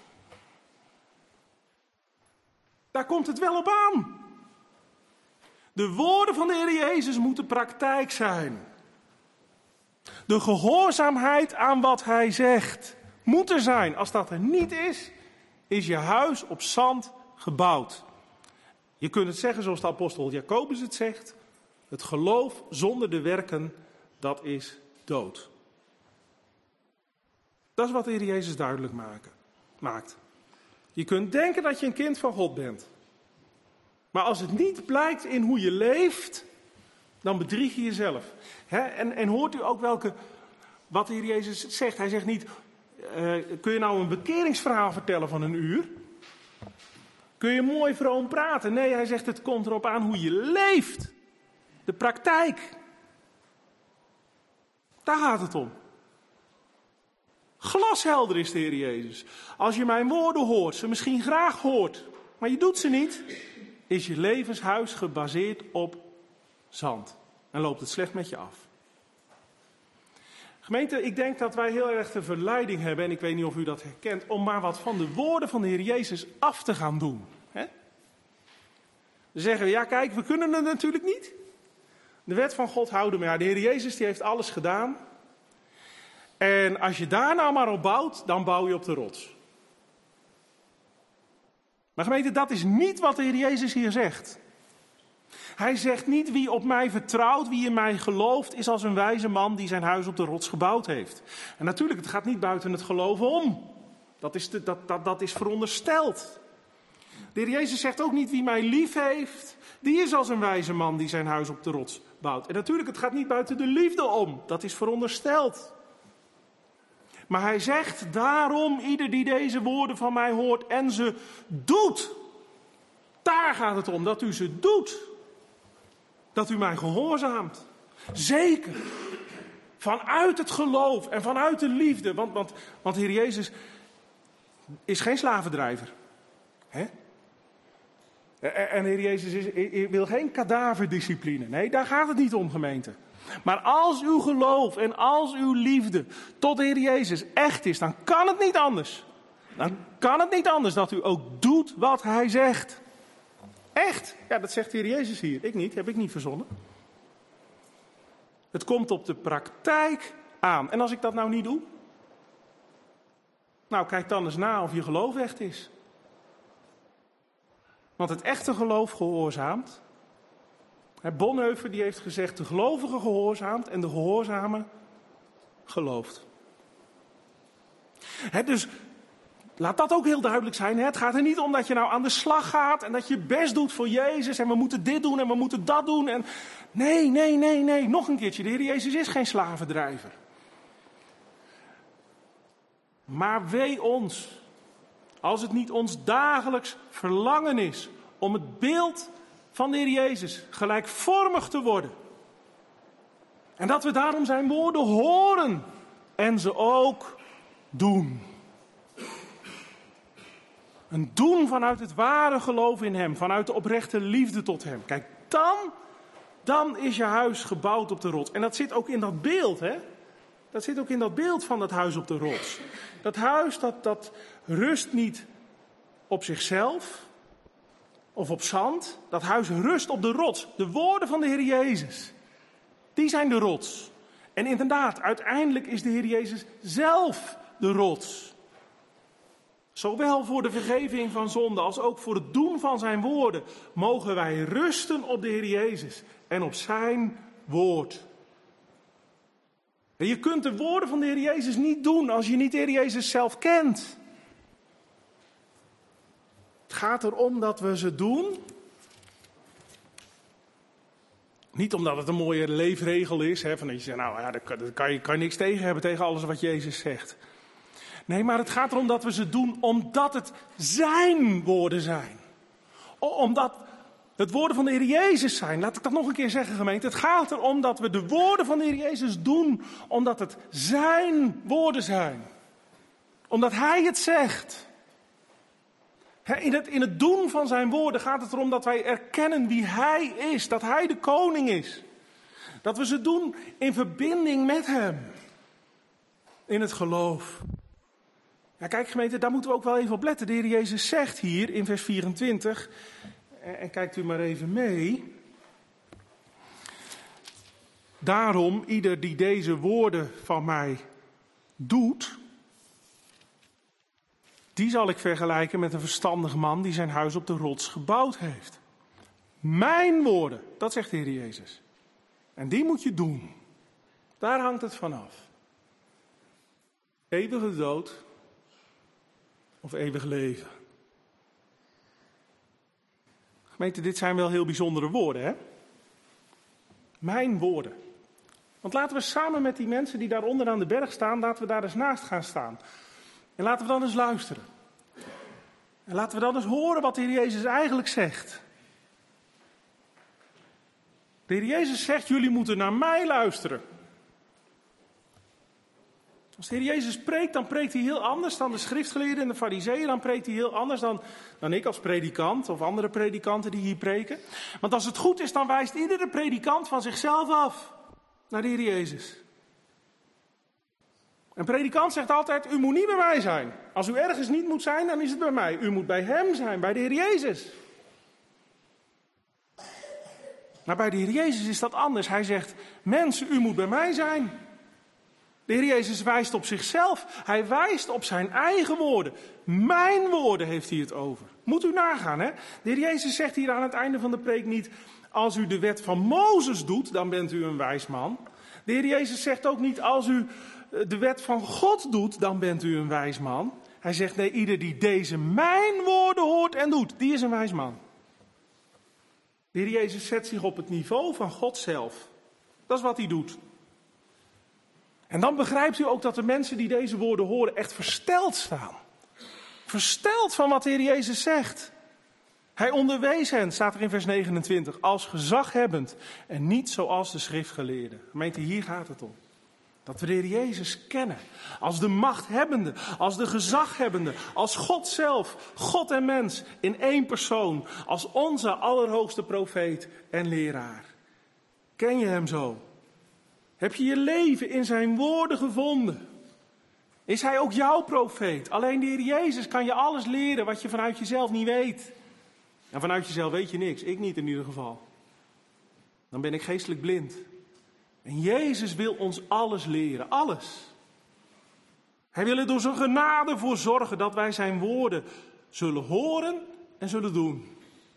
Daar komt het wel op aan. De woorden van de Heer Jezus moeten praktijk zijn. De gehoorzaamheid aan wat Hij zegt moet er zijn. Als dat er niet is, is je huis op zand gebouwd. Je kunt het zeggen zoals de apostel Jacobus het zegt: het geloof zonder de werken, dat is dood. Dat is wat de Heer Jezus duidelijk maakt. Je kunt denken dat je een kind van God bent. Maar als het niet blijkt in hoe je leeft, dan bedrieg je jezelf. En hoort u ook wat de Heer Jezus zegt? Hij zegt niet: kun je nou een bekeringsverhaal vertellen van 1 uur? Kun je mooi vroom praten? Nee, hij zegt: het komt erop aan hoe je leeft. De praktijk. Daar gaat het om. Glashelder is de Heer Jezus. Als je mijn woorden hoort, ze misschien graag hoort, maar je doet ze niet, is je levenshuis gebaseerd op zand. En loopt het slecht met je af. Gemeente, ik denk dat wij heel erg de verleiding hebben, en ik weet niet of u dat herkent, om maar wat van de woorden van de Heer Jezus af te gaan doen. Hè? Dan zeggen we: ja, kijk, we kunnen het natuurlijk niet. De wet van God houden we. Ja, de Heer Jezus die heeft alles gedaan. En als je daar nou maar op bouwt, dan bouw je op de rots. Maar gemeente, dat is niet wat de Heer Jezus hier zegt. Hij zegt niet: wie op mij vertrouwt, wie in mij gelooft, is als een wijze man die zijn huis op de rots gebouwd heeft. En natuurlijk, het gaat niet buiten het geloven om. Dat is verondersteld. De Heer Jezus zegt ook niet: wie mij lief heeft, die is als een wijze man die zijn huis op de rots bouwt. En natuurlijk, het gaat niet buiten de liefde om. Dat is verondersteld. Maar hij zegt: daarom, ieder die deze woorden van mij hoort en ze doet. Daar gaat het om, dat u ze doet. Dat u mij gehoorzaamt. Zeker. Vanuit het geloof en vanuit de liefde. Want de Heer Jezus is geen slavendrijver. Hè? En de Heer Jezus wil geen kadaverdiscipline. Nee, daar gaat het niet om, gemeente. Maar als uw geloof en als uw liefde tot de Heer Jezus echt is, dan kan het niet anders. Dan kan het niet anders dat u ook doet wat Hij zegt. Echt? Ja, dat zegt de Heer Jezus hier. Ik niet, heb ik niet verzonnen. Het komt op de praktijk aan. En als ik dat nou niet doe? Nou, kijk dan eens na of je geloof echt is. Want het echte geloof gehoorzaamt. Bonhoeffer die heeft gezegd: de gelovige gehoorzaamt en de gehoorzame gelooft. Dus laat dat ook heel duidelijk zijn. Het gaat er niet om dat je nou aan de slag gaat en dat je best doet voor Jezus en we moeten dit doen en we moeten dat doen. En nee. Nog een keertje, de Heer Jezus is geen slavendrijver. Maar wee ons, als het niet ons dagelijks verlangen is om het beeld van de Heer Jezus gelijkvormig te worden. En dat we daarom zijn woorden horen en ze ook doen. Een doen vanuit het ware geloof in Hem, vanuit de oprechte liefde tot Hem. Kijk, dan is je huis gebouwd op de rots. En dat zit ook in dat beeld, hè? Dat zit ook in dat beeld van dat huis op de rots. Dat huis, dat rust niet op zichzelf of op zand. Dat huis rust op de rots. De woorden van de Heer Jezus, die zijn de rots. En inderdaad, uiteindelijk is de Heer Jezus zelf de rots. Zowel voor de vergeving van zonde als ook voor het doen van zijn woorden mogen wij rusten op de Heer Jezus en op zijn woord. En je kunt de woorden van de Heer Jezus niet doen als je niet de Heer Jezus zelf kent. Het gaat erom dat we ze doen. Niet omdat het een mooie leefregel is. Van dat je zegt, nou ja, daar kan je niks tegen hebben tegen alles wat Jezus zegt. Nee, maar het gaat erom dat we ze doen omdat het zijn woorden zijn. Omdat het woorden van de Heer Jezus zijn. Laat ik dat nog een keer zeggen, gemeente. Het gaat erom dat we de woorden van de Heer Jezus doen omdat het zijn woorden zijn. Omdat Hij het zegt. In het doen van zijn woorden gaat het erom dat wij erkennen wie Hij is. Dat Hij de koning is. Dat we ze doen in verbinding met Hem. In het geloof. Ja, kijk gemeente, daar moeten we ook wel even op letten. De Heer Jezus zegt hier in vers 24, en kijkt u maar even mee. Daarom, ieder die deze woorden van mij doet, die zal ik vergelijken met een verstandig man die zijn huis op de rots gebouwd heeft. Mijn woorden, dat zegt de Heer Jezus. En die moet je doen. Daar hangt het vanaf. Eeuwige dood of eeuwig leven. Gemeente, dit zijn wel heel bijzondere woorden, hè? Mijn woorden. Want laten we samen met die mensen die daar onder aan de berg staan, laten we daar eens naast gaan staan. En laten we dan eens luisteren. En laten we dan eens horen wat de Heer Jezus eigenlijk zegt. De Heer Jezus zegt, jullie moeten naar mij luisteren. Als de Heer Jezus spreekt, dan preekt hij heel anders dan de schriftgeleerden en de farizeeën. Dan preekt hij heel anders dan ik als predikant of andere predikanten die hier preken. Want als het goed is, dan wijst iedere predikant van zichzelf af naar de Heer Jezus. Een predikant zegt altijd, u moet niet bij mij zijn. Als u ergens niet moet zijn, dan is het bij mij. U moet bij Hem zijn, bij de Heer Jezus. Maar bij de Heer Jezus is dat anders. Hij zegt, mensen, u moet bij mij zijn. De Heer Jezus wijst op zichzelf. Hij wijst op zijn eigen woorden. Mijn woorden heeft hij het over. Moet u nagaan, hè? De Heer Jezus zegt hier aan het einde van de preek niet: als u de wet van Mozes doet, dan bent u een wijs man. De Heer Jezus zegt ook niet: als u de wet van God doet, dan bent u een wijs man. Hij zegt: nee, ieder die deze mijn woorden hoort en doet, die is een wijs man. De Heer Jezus zet zich op het niveau van God zelf. Dat is wat hij doet. En dan begrijpt u ook dat de mensen die deze woorden horen echt versteld staan. Versteld van wat de Heer Jezus zegt. Hij onderwees hen, staat er in vers 29, als gezaghebbend en niet zoals de schriftgeleerden. Gemeente, hier gaat het om. Dat we de Heer Jezus kennen als de machthebbende, als de gezaghebbende, als God zelf, God en mens in één persoon, als onze allerhoogste profeet en leraar. Ken je hem zo? Heb je je leven in zijn woorden gevonden? Is hij ook jouw profeet? Alleen de Heer Jezus kan je alles leren wat je vanuit jezelf niet weet. En vanuit jezelf weet je niks, ik niet in ieder geval. Dan ben ik geestelijk blind. En Jezus wil ons alles leren, alles. Hij wil er door zijn genade voor zorgen dat wij zijn woorden zullen horen en zullen doen.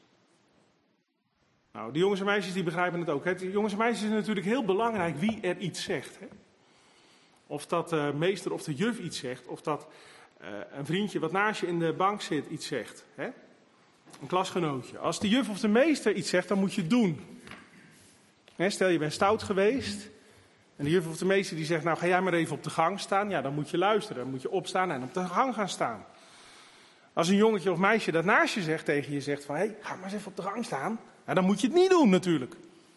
Nou, de jongens en meisjes die begrijpen het ook. De jongens en meisjes is natuurlijk heel belangrijk wie er iets zegt. Hè? Of dat de meester of de juf iets zegt, of dat een vriendje wat naast je in de bank zit iets zegt. Hè? Een klasgenootje. Als de juf of de meester iets zegt, dan moet je het doen. Stel je bent stout geweest en de juf of de meester die zegt: nou ga jij maar even op de gang staan. Ja, dan moet je luisteren, dan moet je opstaan en op de gang gaan staan. Als een jongetje of meisje dat naast je zegt, tegen je zegt van: hé, ga maar eens even op de gang staan. Nou, dan moet je het niet doen natuurlijk.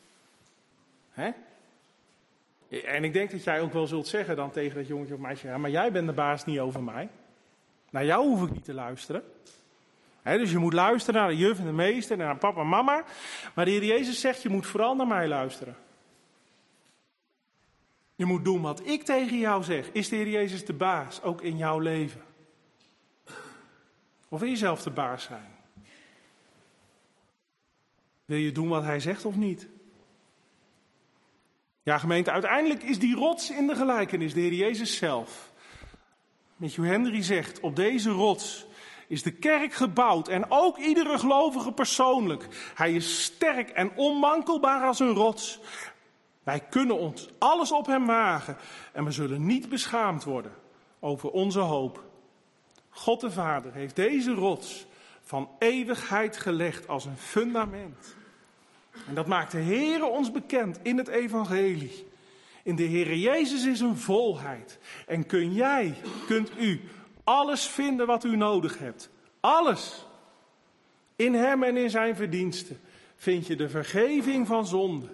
Hè? En ik denk dat jij ook wel zult zeggen dan tegen dat jongetje of meisje: ja, maar jij bent de baas niet over mij. Naar jou hoef ik niet te luisteren. Dus je moet luisteren naar de juf en de meester en naar papa en mama. Maar de Heer Jezus zegt: je moet vooral naar mij luisteren. Je moet doen wat ik tegen jou zeg. Is de Heer Jezus de baas, ook in jouw leven? Of wil je zelf de baas zijn? Wil je doen wat hij zegt of niet? Ja, gemeente, uiteindelijk is die rots in de gelijkenis de Heer Jezus zelf. Matthew Henry zegt: op deze rots is de kerk gebouwd en ook iedere gelovige persoonlijk. Hij is sterk en onmankelbaar als een rots. Wij kunnen ons alles op hem wagen en we zullen niet beschaamd worden over onze hoop. God de Vader heeft deze rots van eeuwigheid gelegd als een fundament. En dat maakt de Heere ons bekend in het evangelie. In de Heere Jezus is een volheid. En kunt u alles vinden wat u nodig hebt. Alles. In hem en in zijn verdiensten vind je de vergeving van zonde.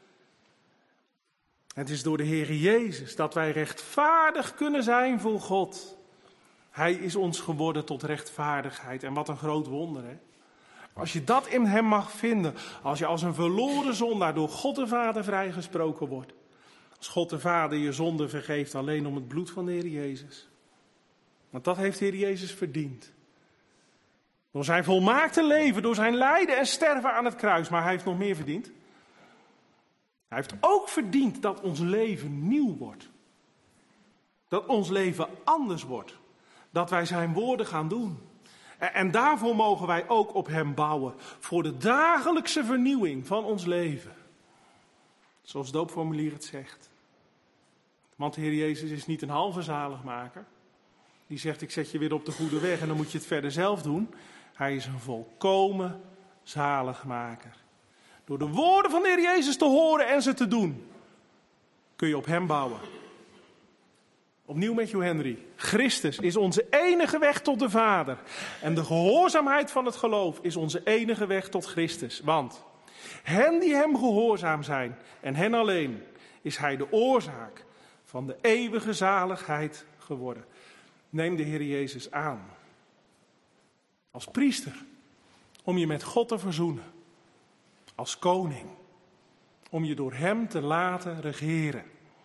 Het is door de Heere Jezus dat wij rechtvaardig kunnen zijn voor God. Hij is ons geworden tot rechtvaardigheid. En wat een groot wonder, hè? Als je dat in hem mag vinden, als je als een verloren zondaar door God de Vader vrijgesproken wordt. Als God de Vader je zonde vergeeft alleen om het bloed van de Heer Jezus. Want dat heeft de Heer Jezus verdiend. Door zijn volmaakte leven, door zijn lijden en sterven aan het kruis. Maar hij heeft nog meer verdiend. Hij heeft ook verdiend dat ons leven nieuw wordt. Dat ons leven anders wordt. Dat wij zijn woorden gaan doen. En daarvoor mogen wij ook op hem bouwen. Voor de dagelijkse vernieuwing van ons leven. Zoals het doopformulier het zegt. Want de Heer Jezus is niet een halve zaligmaker. Die zegt: ik zet je weer op de goede weg en dan moet je het verder zelf doen. Hij is een volkomen zaligmaker. Door de woorden van de Heer Jezus te horen en ze te doen, kun je op hem bouwen. Opnieuw Matthew Henry. Christus is onze enige weg tot de Vader. En de gehoorzaamheid van het geloof is onze enige weg tot Christus. Want hen die hem gehoorzaam zijn en hen alleen is hij de oorzaak van de eeuwige zaligheid geworden. Neem de Heer Jezus aan. Als priester. Om je met God te verzoenen. Als koning. Om je door hem te laten regeren.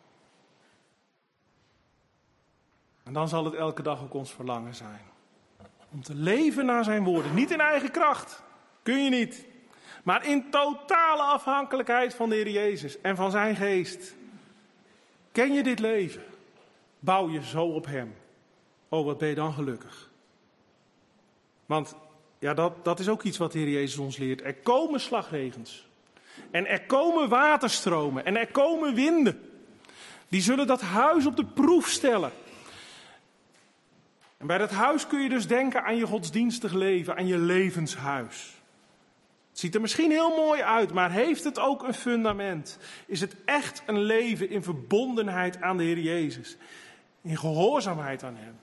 En dan zal het elke dag ook ons verlangen zijn. Om te leven naar zijn woorden. Niet in eigen kracht. Kun je niet. Maar in totale afhankelijkheid van de Heer Jezus en van zijn geest. Ken je dit leven? bouw je zo op hem. Oh, wat ben je dan gelukkig. Want ja, dat is ook iets wat de Heer Jezus ons leert. Er komen slagregens. En er komen waterstromen. En er komen winden. Die zullen dat huis op de proef stellen. En bij dat huis kun je dus denken aan je godsdienstig leven, aan je levenshuis. Het ziet er misschien heel mooi uit, maar heeft het ook een fundament? Is het echt een leven in verbondenheid aan de Heer Jezus? In gehoorzaamheid aan Hem?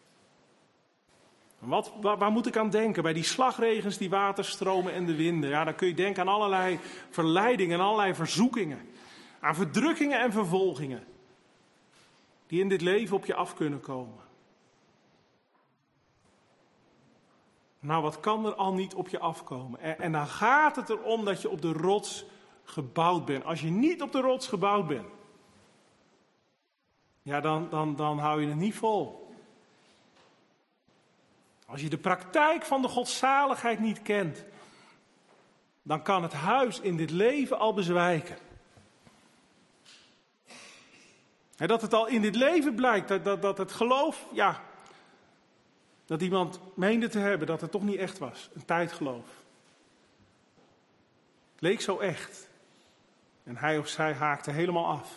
Waar moet ik aan denken? Bij die slagregens, die waterstromen en de winden. Ja, dan kun je denken aan allerlei verleidingen en allerlei verzoekingen. Aan verdrukkingen en vervolgingen. Die in dit leven op je af kunnen komen. Nou, wat kan er al niet op je afkomen? En dan gaat het erom dat je op de rots gebouwd bent. Als je niet op de rots gebouwd bent, ja, dan hou je het niet vol. Als je de praktijk van de godzaligheid niet kent, dan kan het huis in dit leven al bezwijken. En dat het al in dit leven blijkt, dat het geloof, ja, dat iemand meende te hebben dat het toch niet echt was. Een tijdgeloof. Het leek zo echt. En hij of zij haakte helemaal af.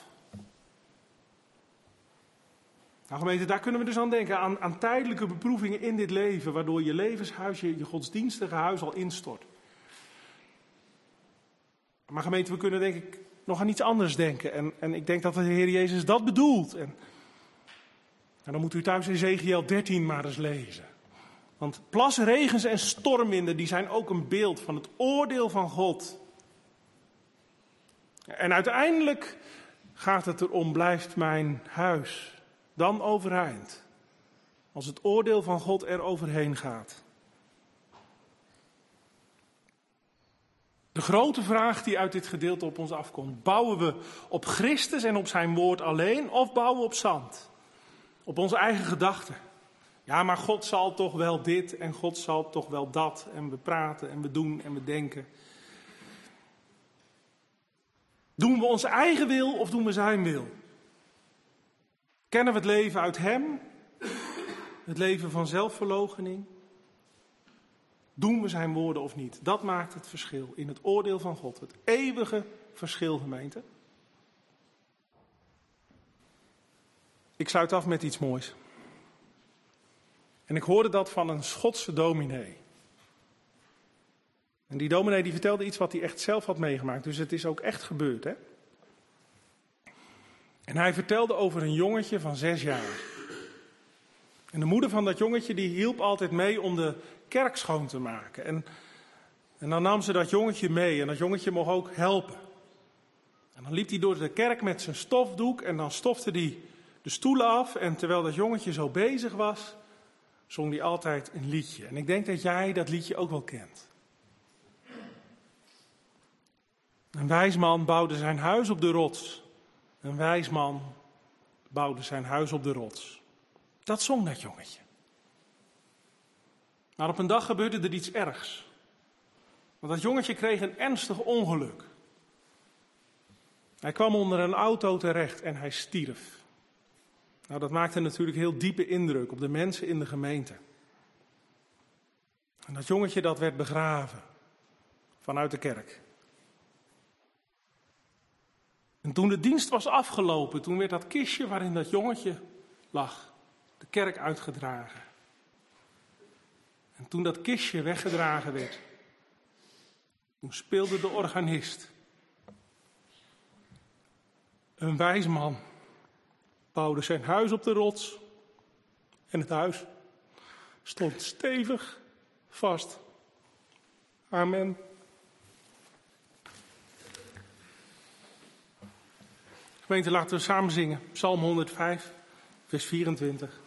Nou gemeente, daar kunnen we dus aan denken. Aan tijdelijke beproevingen in dit leven. Waardoor je levenshuis, je godsdienstige huis al instort. Maar gemeente, we kunnen denk ik nog aan iets anders denken. En ik denk dat de Heer Jezus dat bedoelt. En dan moet u thuis Ezechiël 13 maar eens lezen. Want plasregens en stormwinden, die zijn ook een beeld van het oordeel van God. En uiteindelijk gaat het erom, blijft mijn huis dan overeind? Als het oordeel van God er overheen gaat. De grote vraag die uit dit gedeelte op ons afkomt. Bouwen we op Christus en op zijn woord alleen, of bouwen we op zand? Op onze eigen gedachten. Ja, maar God zal toch wel dit en God zal toch wel dat. En we praten en we doen en we denken. Doen we onze eigen wil of doen we zijn wil? Kennen we het leven uit hem? Het leven van zelfverloochening? Doen we zijn woorden of niet? Dat maakt het verschil in het oordeel van God. Het eeuwige verschil, gemeente. Ik sluit af met iets moois. En ik hoorde dat van een Schotse dominee. En die dominee die vertelde iets wat hij echt zelf had meegemaakt. Dus het is ook echt gebeurd, hè? En hij vertelde over een jongetje van 6 jaar. En de moeder van dat jongetje die hielp altijd mee om de kerk schoon te maken. En dan nam ze dat jongetje mee en dat jongetje mocht ook helpen. En dan liep hij door de kerk met zijn stofdoek en dan stofte hij de stoelen af. En terwijl dat jongetje zo bezig was, zong hij altijd een liedje. En ik denk dat jij dat liedje ook wel kent. Een wijs man bouwde zijn huis op de rots. Een wijs man bouwde zijn huis op de rots. Dat zong dat jongetje. Maar op een dag gebeurde er iets ergs. Want dat jongetje kreeg een ernstig ongeluk. Hij kwam onder een auto terecht en hij stierf. Nou, dat maakte natuurlijk heel diepe indruk op de mensen in de gemeente. En dat jongetje dat werd begraven vanuit de kerk. En toen de dienst was afgelopen, toen werd dat kistje waarin dat jongetje lag, de kerk uitgedragen. En toen dat kistje weggedragen werd, toen speelde de organist. Een wijs man bouwde zijn huis op de rots en het huis stond stevig vast. Amen. Gemeente, laten we samen zingen. Psalm 105, vers 24.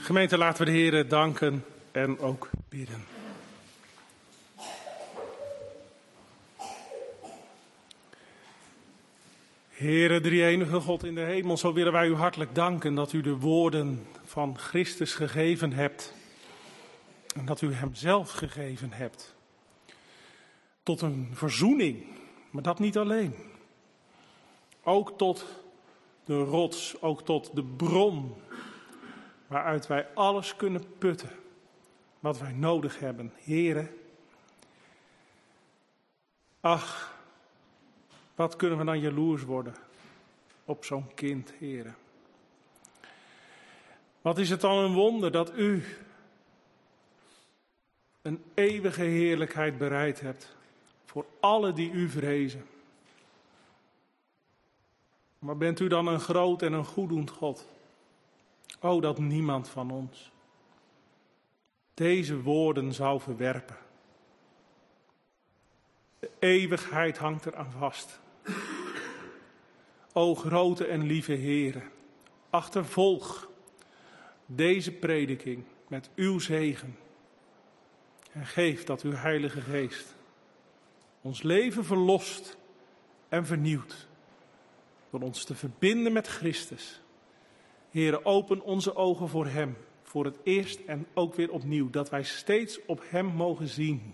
Gemeente, laten we de Heer danken en ook bidden. Heere, drie-enige God in de hemel, zo willen wij u hartelijk danken dat u de woorden van Christus gegeven hebt. En dat u hem zelf gegeven hebt. Tot een verzoening, maar dat niet alleen. Ook tot de rots, ook tot de bron, waaruit wij alles kunnen putten wat wij nodig hebben. Heere, ach, wat kunnen we dan jaloers worden op zo'n kind, Heere. Wat is het dan een wonder dat u een eeuwige heerlijkheid bereid hebt voor alle die u vrezen. Maar bent u dan een groot en een goeddoend God? O, dat niemand van ons deze woorden zou verwerpen. De eeuwigheid hangt eraan vast. O grote en lieve Heere, achtervolg deze prediking met uw zegen. En geef dat uw Heilige Geest ons leven verlost en vernieuwt. Door ons te verbinden met Christus. Heere, open onze ogen voor hem. Voor het eerst en ook weer opnieuw. Dat wij steeds op hem mogen zien.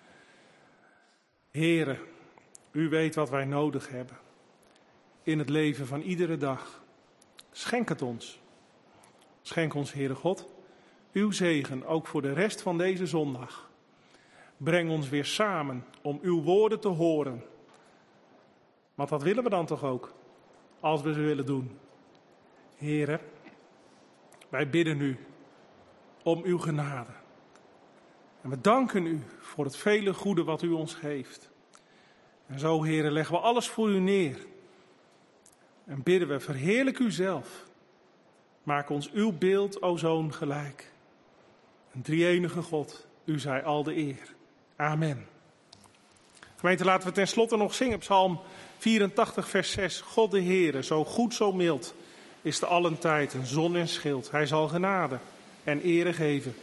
Heere, u weet wat wij nodig hebben. In het leven van iedere dag. Schenk het ons. Schenk ons, Heere God, uw zegen ook voor de rest van deze zondag. Breng ons weer samen om uw woorden te horen. Want dat willen we dan toch ook, als we ze willen doen. Heere, wij bidden u om uw genade. En we danken u voor het vele goede wat u ons geeft. En zo, Heere, leggen we alles voor u neer. En bidden we, verheerlijk u zelf. Maak ons uw beeld, o Zoon, gelijk. Een drie-enige God, u zij al de eer. Amen. Gemeente, laten we tenslotte nog zingen, Psalm 84, vers 6. God de Heere, zo goed, zo mild, is te allen tijd een zon en schild. Hij zal genade en ere geven.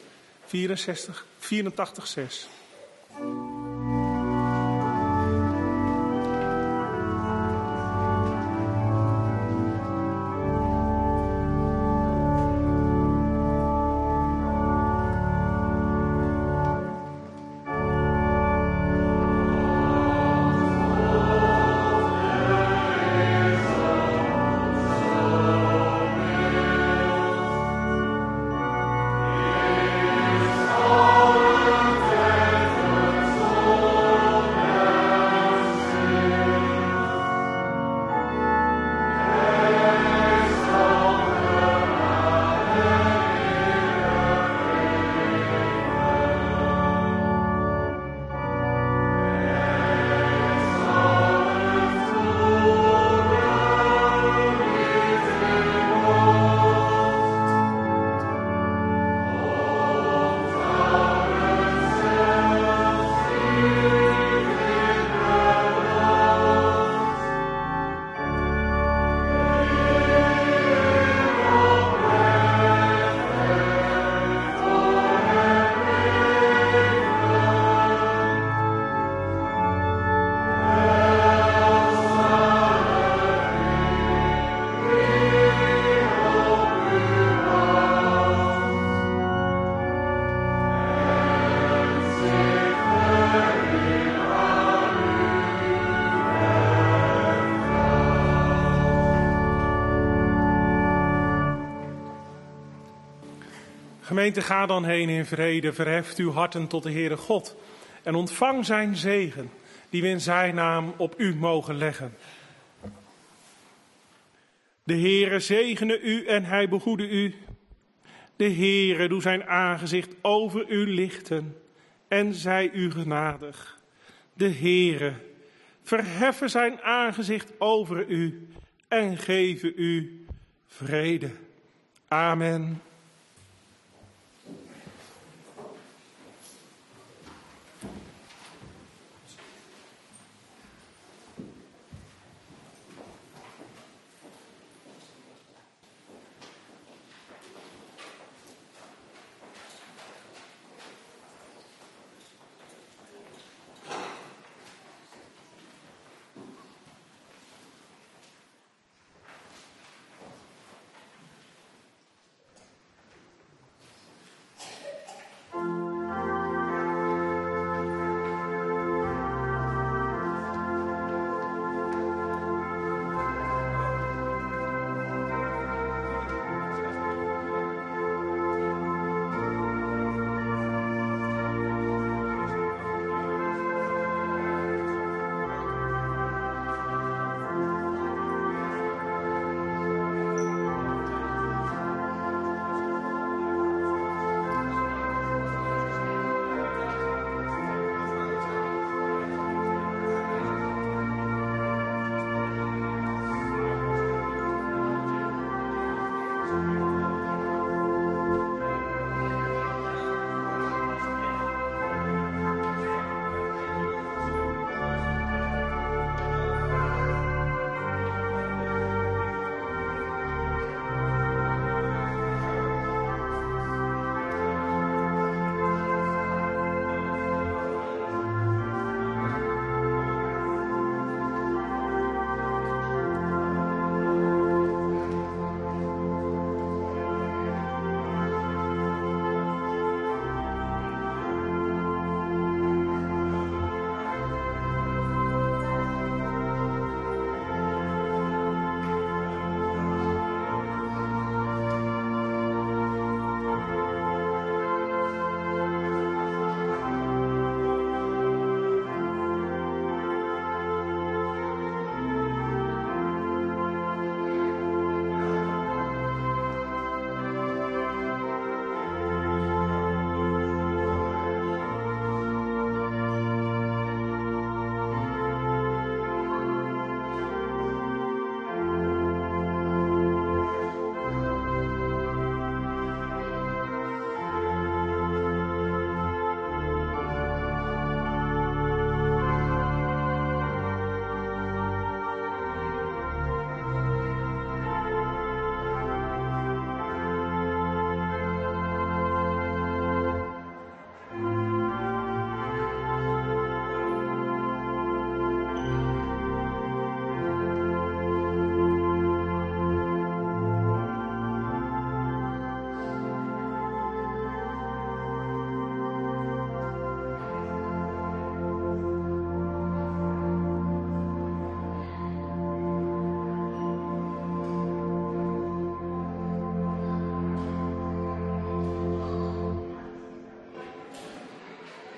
84, 6. Gemeente, ga dan heen in vrede, verheft uw harten tot de Heere God en ontvang zijn zegen, die we in zijn naam op u mogen leggen. De Heere zegene u en hij behoede u. De Heere doe zijn aangezicht over u lichten en zij u genadig. De Heere verheffen zijn aangezicht over u en geven u vrede. Amen.